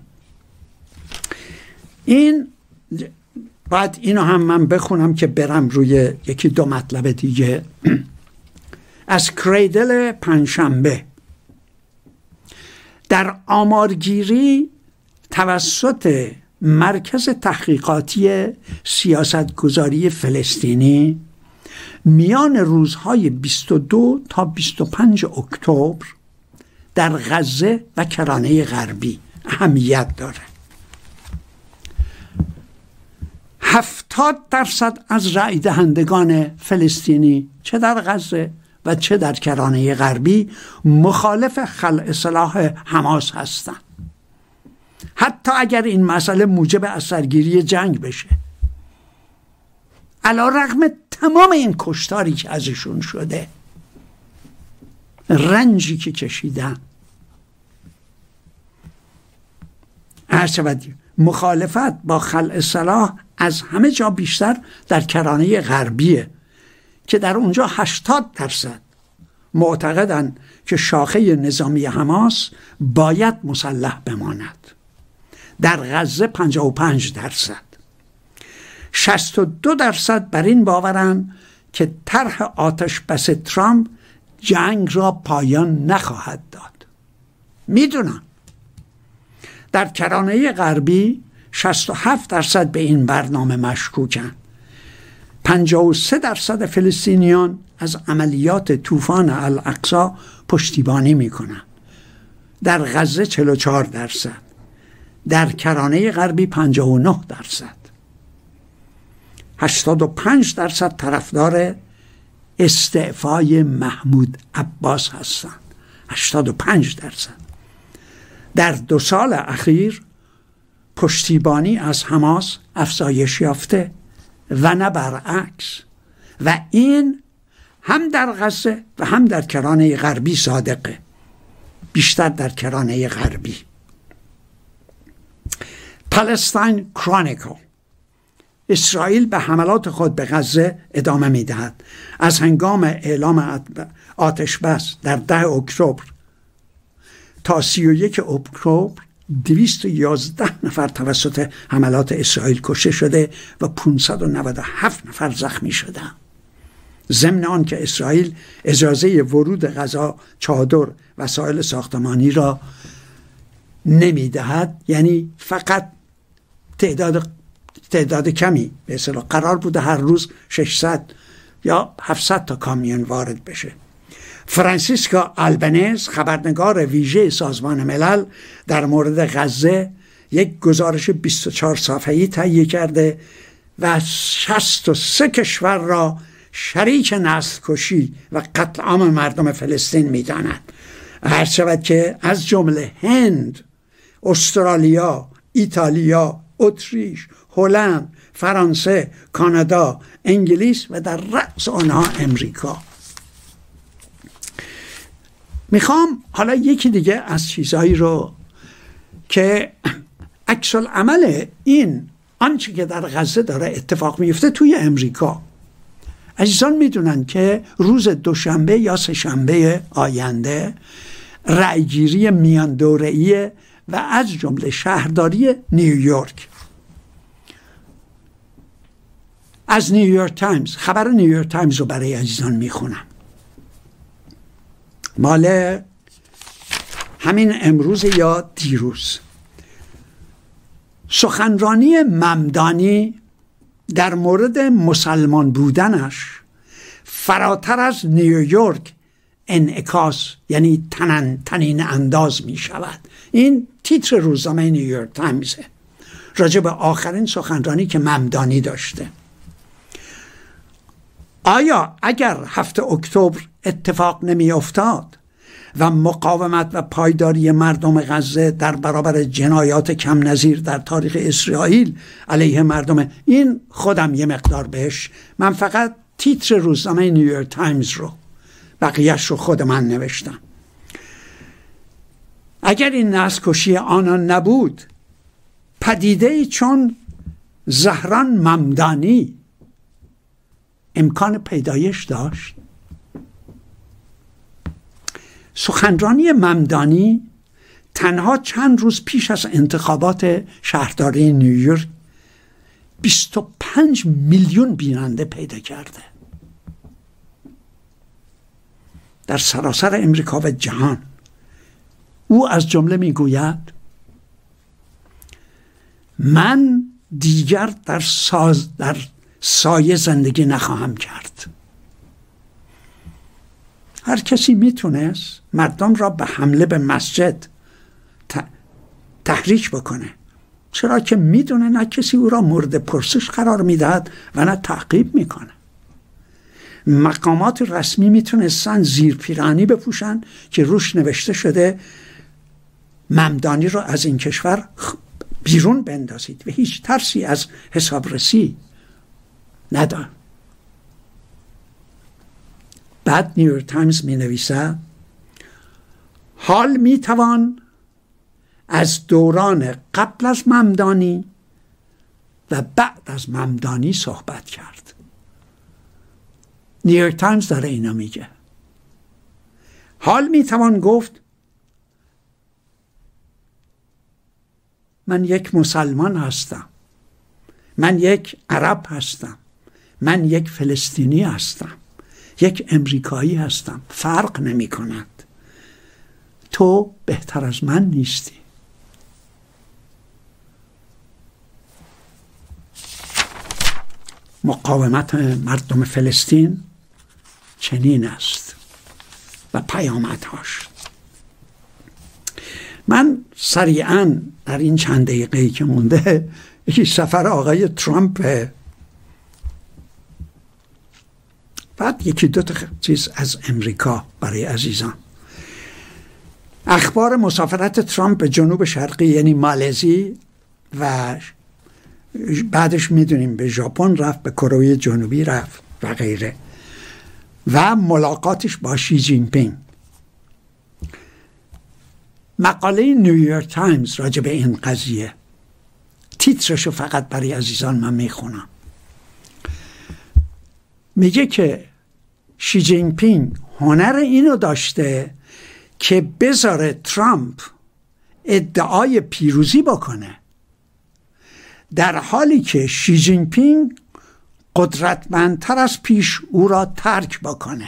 این بعد اینو هم من بخونم که برم روی یکی دو مطلب دیگه. از کریدل پنجشنبه، در آمارگیری توسط مرکز تحقیقاتی سیاستگذاری فلسطینی میان روزهای 22 تا 25 اکتبر در غزه و کرانه غربی اهمیت داره. 70% از رأی دهندگان فلسطینی چه در غزه و چه در کرانه غربی مخالف خلع سلاح حماس هستند، حتی اگر این مسئله موجب اثرگیری جنگ بشه، علی رغم تمام این کشتاری که ازشون شده، رنجی که کشیدن. مخالفت با خلع سلاح از همه جا بیشتر در کرانه غربیه که در اونجا 80% معتقدن که شاخه نظامی حماس باید مسلح بماند. در غزه 55%. 62% بر این باورن که طرح آتش بس ترامپ جنگ را پایان نخواهد داد. میدونن. در کرانه غربی 67% به این برنامه مشکوکن. 53% فلسطینیان از عملیات طوفان الاقصی پشتیبانی میکنن. در غزه 44%. در کرانه غربی 59%. 85% طرفدار استعفای محمود عباس هستند. 85%. در 2 سال اخیر پشتیبانی از حماس افزایش یافته و نه برعکس، و این هم در غزه و هم در کرانه غربی صادقه، بیشتر در کرانه غربی. پالستاین کرونیکل: اسرائیل به حملات خود به غزه ادامه می‌دهد. از هنگام اعلام آتش بس در 10 اکتبر تا 31 اکتبر 211 نفر توسط حملات اسرائیل کشته شده و 597 نفر زخمی شدند. ضمن آن که اسرائیل اجازه ورود غذا، چادر، وسایل ساختمانی را نمی‌دهد، یعنی فقط تعداد کمی، به اصطلاح قرار بوده هر روز 600 یا 700 تا کامیون وارد بشه. فرانسیسکا آلبنز، خبرنگار ویژه سازمان ملل، در مورد غزه یک گزارش 24 صفحه‌ای تهیه کرده و 63 کشور را شریک نسل کشی و قتل عام مردم فلسطین می‌داند. هر شود که از جمله هند، استرالیا، ایتالیا، اتریش، هلند، فرانسه، کانادا، انگلیس و در رأس آنها امریکا. میخوام حالا یکی دیگه از چیزهایی رو که عکس العمل این آنچه که در غزه داره اتفاق میفته توی امریکا. عزیزان میدونن که روز دوشنبه یا سه‌شنبه آینده رأیگیری میان دوره‌ای و از جمله شهرداری نیویورک. از نیویورک تایمز، خبر نیویورک تایمز رو برای عزیزان میخونم. مال همین امروز یا دیروز. سخنرانی ممدانی در مورد مسلمان بودنش فراتر از نیویورک انعکاس، یعنی تنین انداز می شود. این تیتر روزنامه نیویورک تایمزه راجع به آخرین سخنرانی که ممدانی داشته. آیا اگر 7 اکتبر اتفاق نمی افتاد و مقاومت و پایداری مردم غزه در برابر جنایات کم نظیر در تاریخ اسرائیل علیه مردم، این خودم یه مقدار بهش، من فقط تیتر روزنامه نیویورک تایمز رو، بقیهش رو خود من نوشتم. اگر این نسل کشی آنان نبود، پدیده‌ای چون زهران ممدانی امکان پیدایش داشت؟ سخنرانی ممدانی تنها چند روز پیش از انتخابات شهرداری نیویورک 25 میلیون بیننده پیدا کرده در سراسر امریکا و جهان. او از جمله میگوید من دیگر در سایه زندگی نخواهم کرد. هر کسی میتونست مردم را به حمله به مسجد تحریک بکنه، چرا که میدونه نه کسی او را مورد پرسش قرار میدهد و نه تعقیب میکنه. مقامات رسمی میتونستن زیر پیراهنی بپوشن که روش نوشته شده ممدانی را از این کشور بیرون بندازید و هیچ ترسی از حسابرسی نداره. بعد نیویورک تایمز می نویسد حال می توان از دوران قبل از ممدانی و بعد از ممدانی صحبت کرد. نیویورک تایمز داره اینا میگه. حال می توان گفت من یک مسلمان هستم، من یک عرب هستم، من یک فلسطینی هستم، یک امریکایی هستم، فرق نمی کند. تو بهتر از من نیستی. مقاومت مردم فلسطین چنین است و پیامدهاش. من سریعا در این چند دقیقه‌ای که مونده یکی سفر آقای ترامپ، بعد یکی دو تا چیز از امریکا برای عزیزان. اخبار مسافرت ترامپ به جنوب شرقی یعنی مالزی و بعدش میدونیم به ژاپن رفت، به کره جنوبی رفت و غیره، و ملاقاتش با شی جین پینگ. مقاله نیویورک تایمز راجع به این قضیه، تیترشو فقط برای عزیزان من میخونم. میگه که شی جین پینگ هنر اینو داشته که بذاره ترامپ ادعای پیروزی بکنه، در حالی که شی جین پینگ قدرتمندتر از پیش او را ترک بکنه.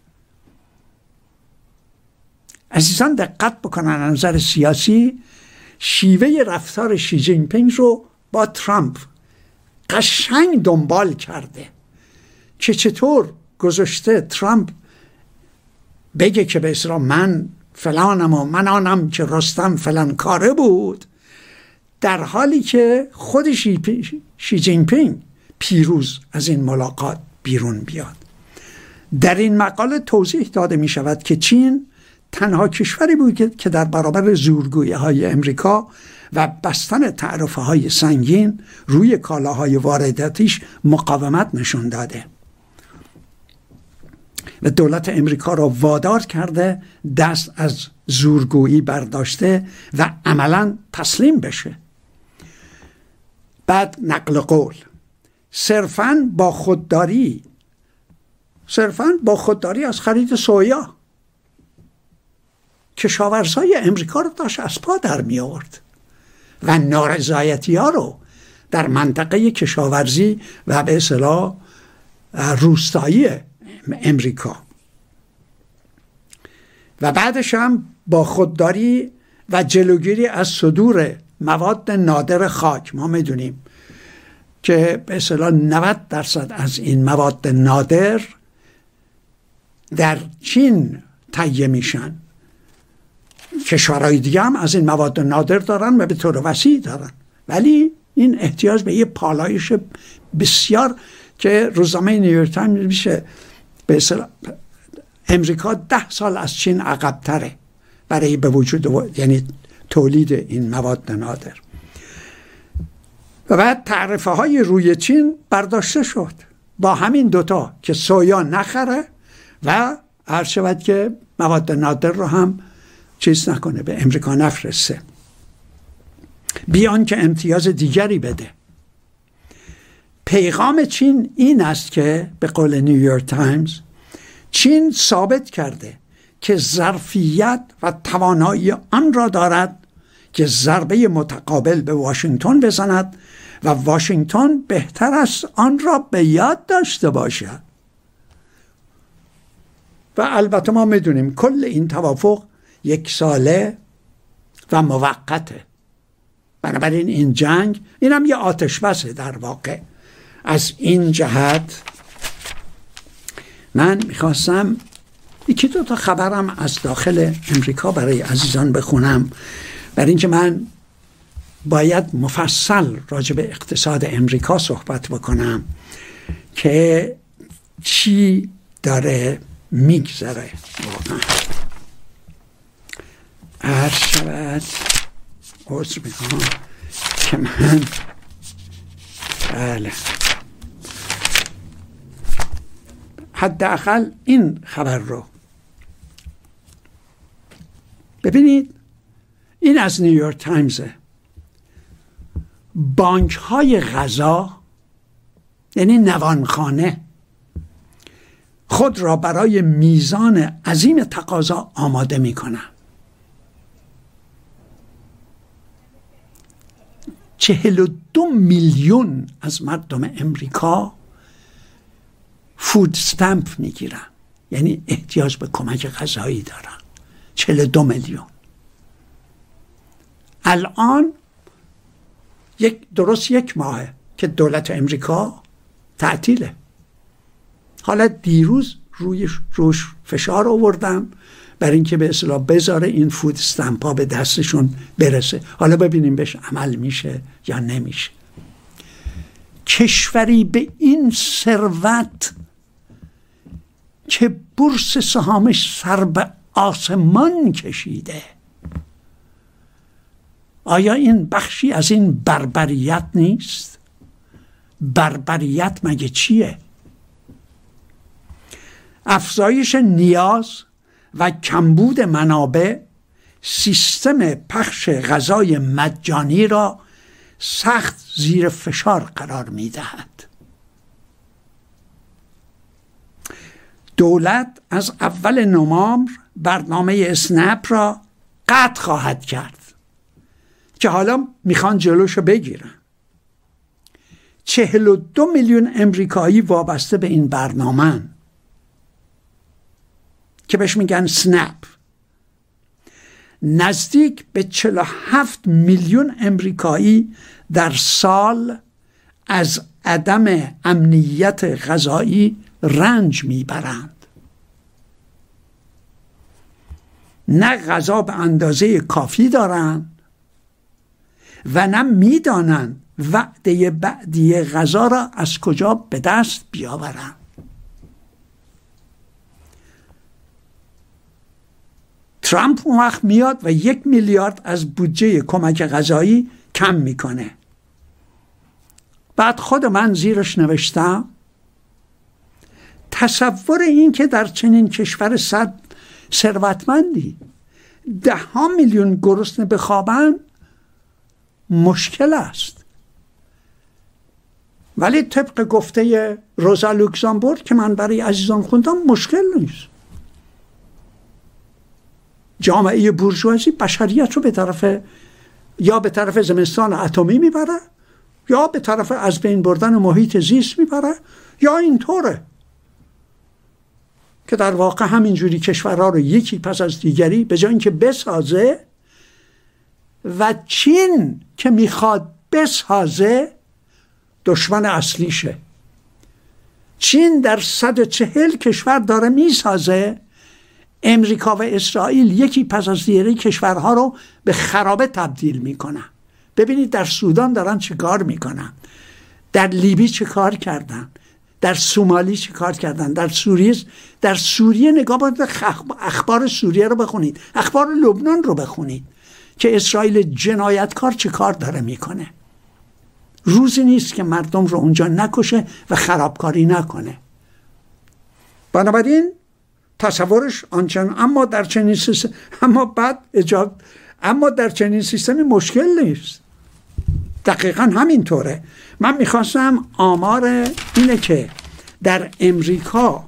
عزیزان دقت بکنن، از نظر سیاسی شیوه رفتار شی جین پینگ رو با ترامپ قشنگ دنبال کرده که چطور گذاشته ترامپ بگه که به اصطلاح من فلانم و من آنم که رستم فلان کاره بود، در حالی که خود شی جین پینگ پیروز از این ملاقات بیرون بیاد. در این مقاله توضیح داده می شود که چین تنها کشوری بود که در برابر زورگویی های امریکا و بستن تعرفه های سنگین روی کالاهای وارداتیش مقاومت نشون داده و دولت امریکا را وادار کرده دست از زورگویی برداشته و عملاً تسلیم بشه. بعد نقل قول صرفاً با خودداری از خرید سویا کشاورزای امریکا رو داشت از پا در می آورد و نارضایتی ها رو در منطقه کشاورزی و به اصطلاح روستایی امریکا و بعدش هم با خودداری و جلوگیری از صدور مواد نادر خاک. ما میدونیم که به اصطلاح 90% از این مواد نادر در چین تهیه میشن. کشورهای دیگه هم از این مواد نادر دارن و به طور وسیع دارن، ولی این احتیاج به یه پالایش بسیار که روزنامه نیویورک تایمز میشه به اصطلاح امریکا 10 سال از چین عقب‌تره برای به وجود یعنی تولید این مواد نادر. و بعد تعرفه های روی چین برداشته شد با همین دوتا که سویا نخره و هر شود که مواد نادر رو هم چیز نکنه، به امریکا نفرسته، بیان که امتیاز دیگری بده. پیغام چین این است که به قول نیویورک تایمز چین ثابت کرده که ظرفیت و توانایی آن را دارد که ضربه متقابل به واشنگتن بزند و واشنگتن بهتر است آن را به یاد داشته باشد. و البته ما میدونیم کل این توافق 1 ساله و موقته. بنابراین این جنگ این هم یه آتش بسه در واقع. از این جهت من میخواستم 1-2 تا خبرم از داخل امریکا برای عزیزان بخونم، برای اینکه من باید مفصل راجع به اقتصاد امریکا صحبت بکنم که چی داره میگذره. هر شود عذر میخوام که من بله حداقل این خبر رو ببینید. این از نیویورک تایمزه. بانک های غذا یعنی نوانخانه خود را برای میزان عظیم تقاضا آماده می کنند. 42 میلیون از مردم امریکا فود استمپ می گیرن، یعنی احتیاج به کمک غذایی دارن. 42 میلیون. الان درست 1 ماهه که دولت امریکا تعطیله. حالا دیروز روش فشار آوردم برای اینکه به اصطلاح بذاره این فود استمپ ها به دستشون برسه. حالا ببینیم بهش عمل میشه یا نمیشه. کشوری به این ثروت که بورس سهامش سر به آسمان کشیده، آیا این بخشی از این بربریت نیست؟ بربریت مگه چیه؟ افزایش نیاز و کمبود منابع سیستم پخش غذای مجانی را سخت زیر فشار قرار می دهد. دولت از اول نوامبر برنامه اسنپ را قطع خواهد کرد که حالا میخوان جلوشو بگیرن. 42 میلیون امریکایی وابسته به این برنامه که بهش میگن سنپ. نزدیک به 47 میلیون امریکایی در سال از عدم امنیت غذایی رنج میبرند. نه غذا به اندازه کافی دارن و نه میدانن وعده بعدی غذا را از کجا به دست بیاورن. ترامپ اون وقت میاد و 1 میلیارد از بودجه کمک غذایی کم میکنه. بعد خود من زیرش نوشتم تصور این که در چنین کشور ثروتمندی 10 میلیون گرسنه بخوابن مشکل است، ولی طبق گفته روزا لوکزامبورگ که من برای عزیزان خوندم مشکل نیست. جامعه بورژوازی بشریت رو به طرف زمستان اتمی میبره، یا به طرف از بین بردن محیط زیست میبره، یا اینطوره که در واقع همینجوری کشورها رو یکی پس از دیگری به جای اینکه بسازه و چین که میخواد بسازه دشمن اصلیشه. چین در 140 کشور داره میسازه، امریکا و اسرائیل یکی پس از دیگری کشورها رو به خرابه تبدیل میکنن. ببینید در سودان دارن چه کار میکنن، در لیبی چه کار کردن، در سومالی چه کار کردن، در سوریه نگاه کنید، اخبار سوریه رو بخونید، اخبار لبنان رو بخونید که اسرائیل جنایتکار چه کار داره میکنه. روزی نیست که مردم رو اونجا نکشه و خرابکاری نکنه. بنابراین تصورش آنچنان اما در چنین سیستمی مشکل نیست. دقیقا همینطوره. من میخواستم آمار اینه که در امریکا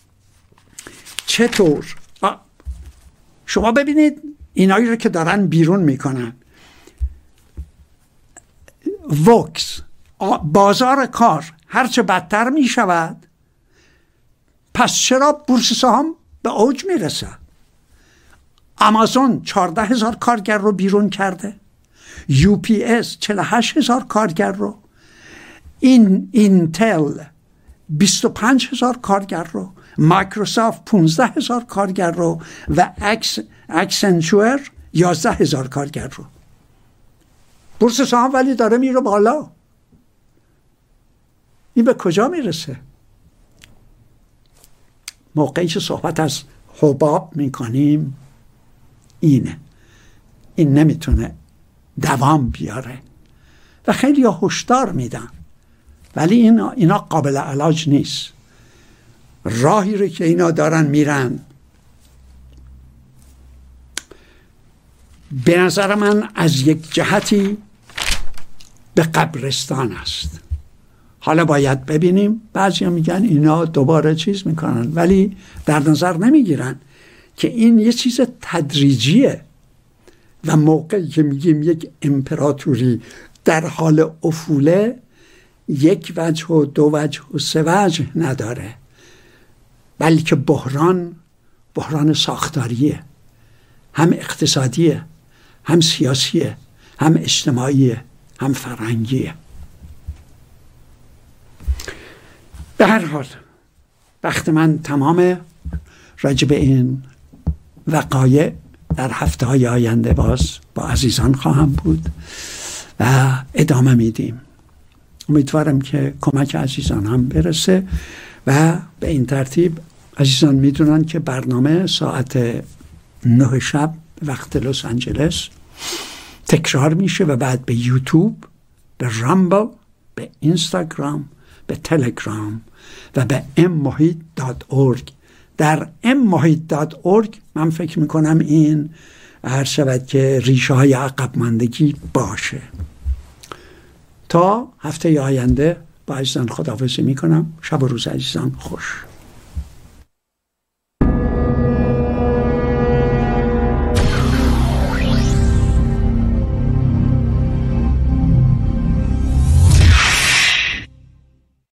چطور شما ببینید اینایی رو که دارن بیرون میکنن، وکس بازار کار هرچه بدتر میشود، پس چرا بورس سهام به اوج میرسه؟ آمازون 14,000 کارگر رو بیرون کرده، UPS 48,000 کارگر رو، اینتل 25,000 کارگر رو، مایکروسافت 15,000 کارگر رو و اکسنچور 11,000 کارگر رو. بورس سهام ولی داره میره بالا. این به کجا میرسه؟ موقعی که صحبت از حباب میکنیم این نمیتونه دوام بیاره و خیلی هشدار میدن، ولی اینا قابل علاج نیست. راهی رو که اینا دارن میرن به نظر من از یک جهتی به قبرستان است. حالا باید ببینیم، بعضی میگن اینا دوباره چیز میکنن، ولی در نظر نمیگیرن که این یه چیز تدریجیه و موقعی که میگیم یک امپراتوری در حال افوله، 1 وجه و 2 وجه و 3 وجه نداره، بلکه بحران ساختاریه، هم اقتصادیه، هم سیاسیه، هم اجتماعیه، هم فرهنگیه. به هر حال وقت من تمام. راجع به این وقایع در هفته‌های آینده باز با عزیزان خواهم بود و ادامه میدیم. امیدوارم که کمک عزیزان هم برسه و به این ترتیب عزیزان میدونن که برنامه ساعت 9 شب وقت لس آنجلس تکرار میشه و بعد به یوتیوب، به رامبل، به اینستاگرام، به تلگرام و به mmohit.org. در mmohit.org من فکر میکنم این هر شود که ریشه های عقب ماندگی باشه. تا هفته آینده با عزیزان خداحافظی میکنم. شب و روز عزیزان خوش.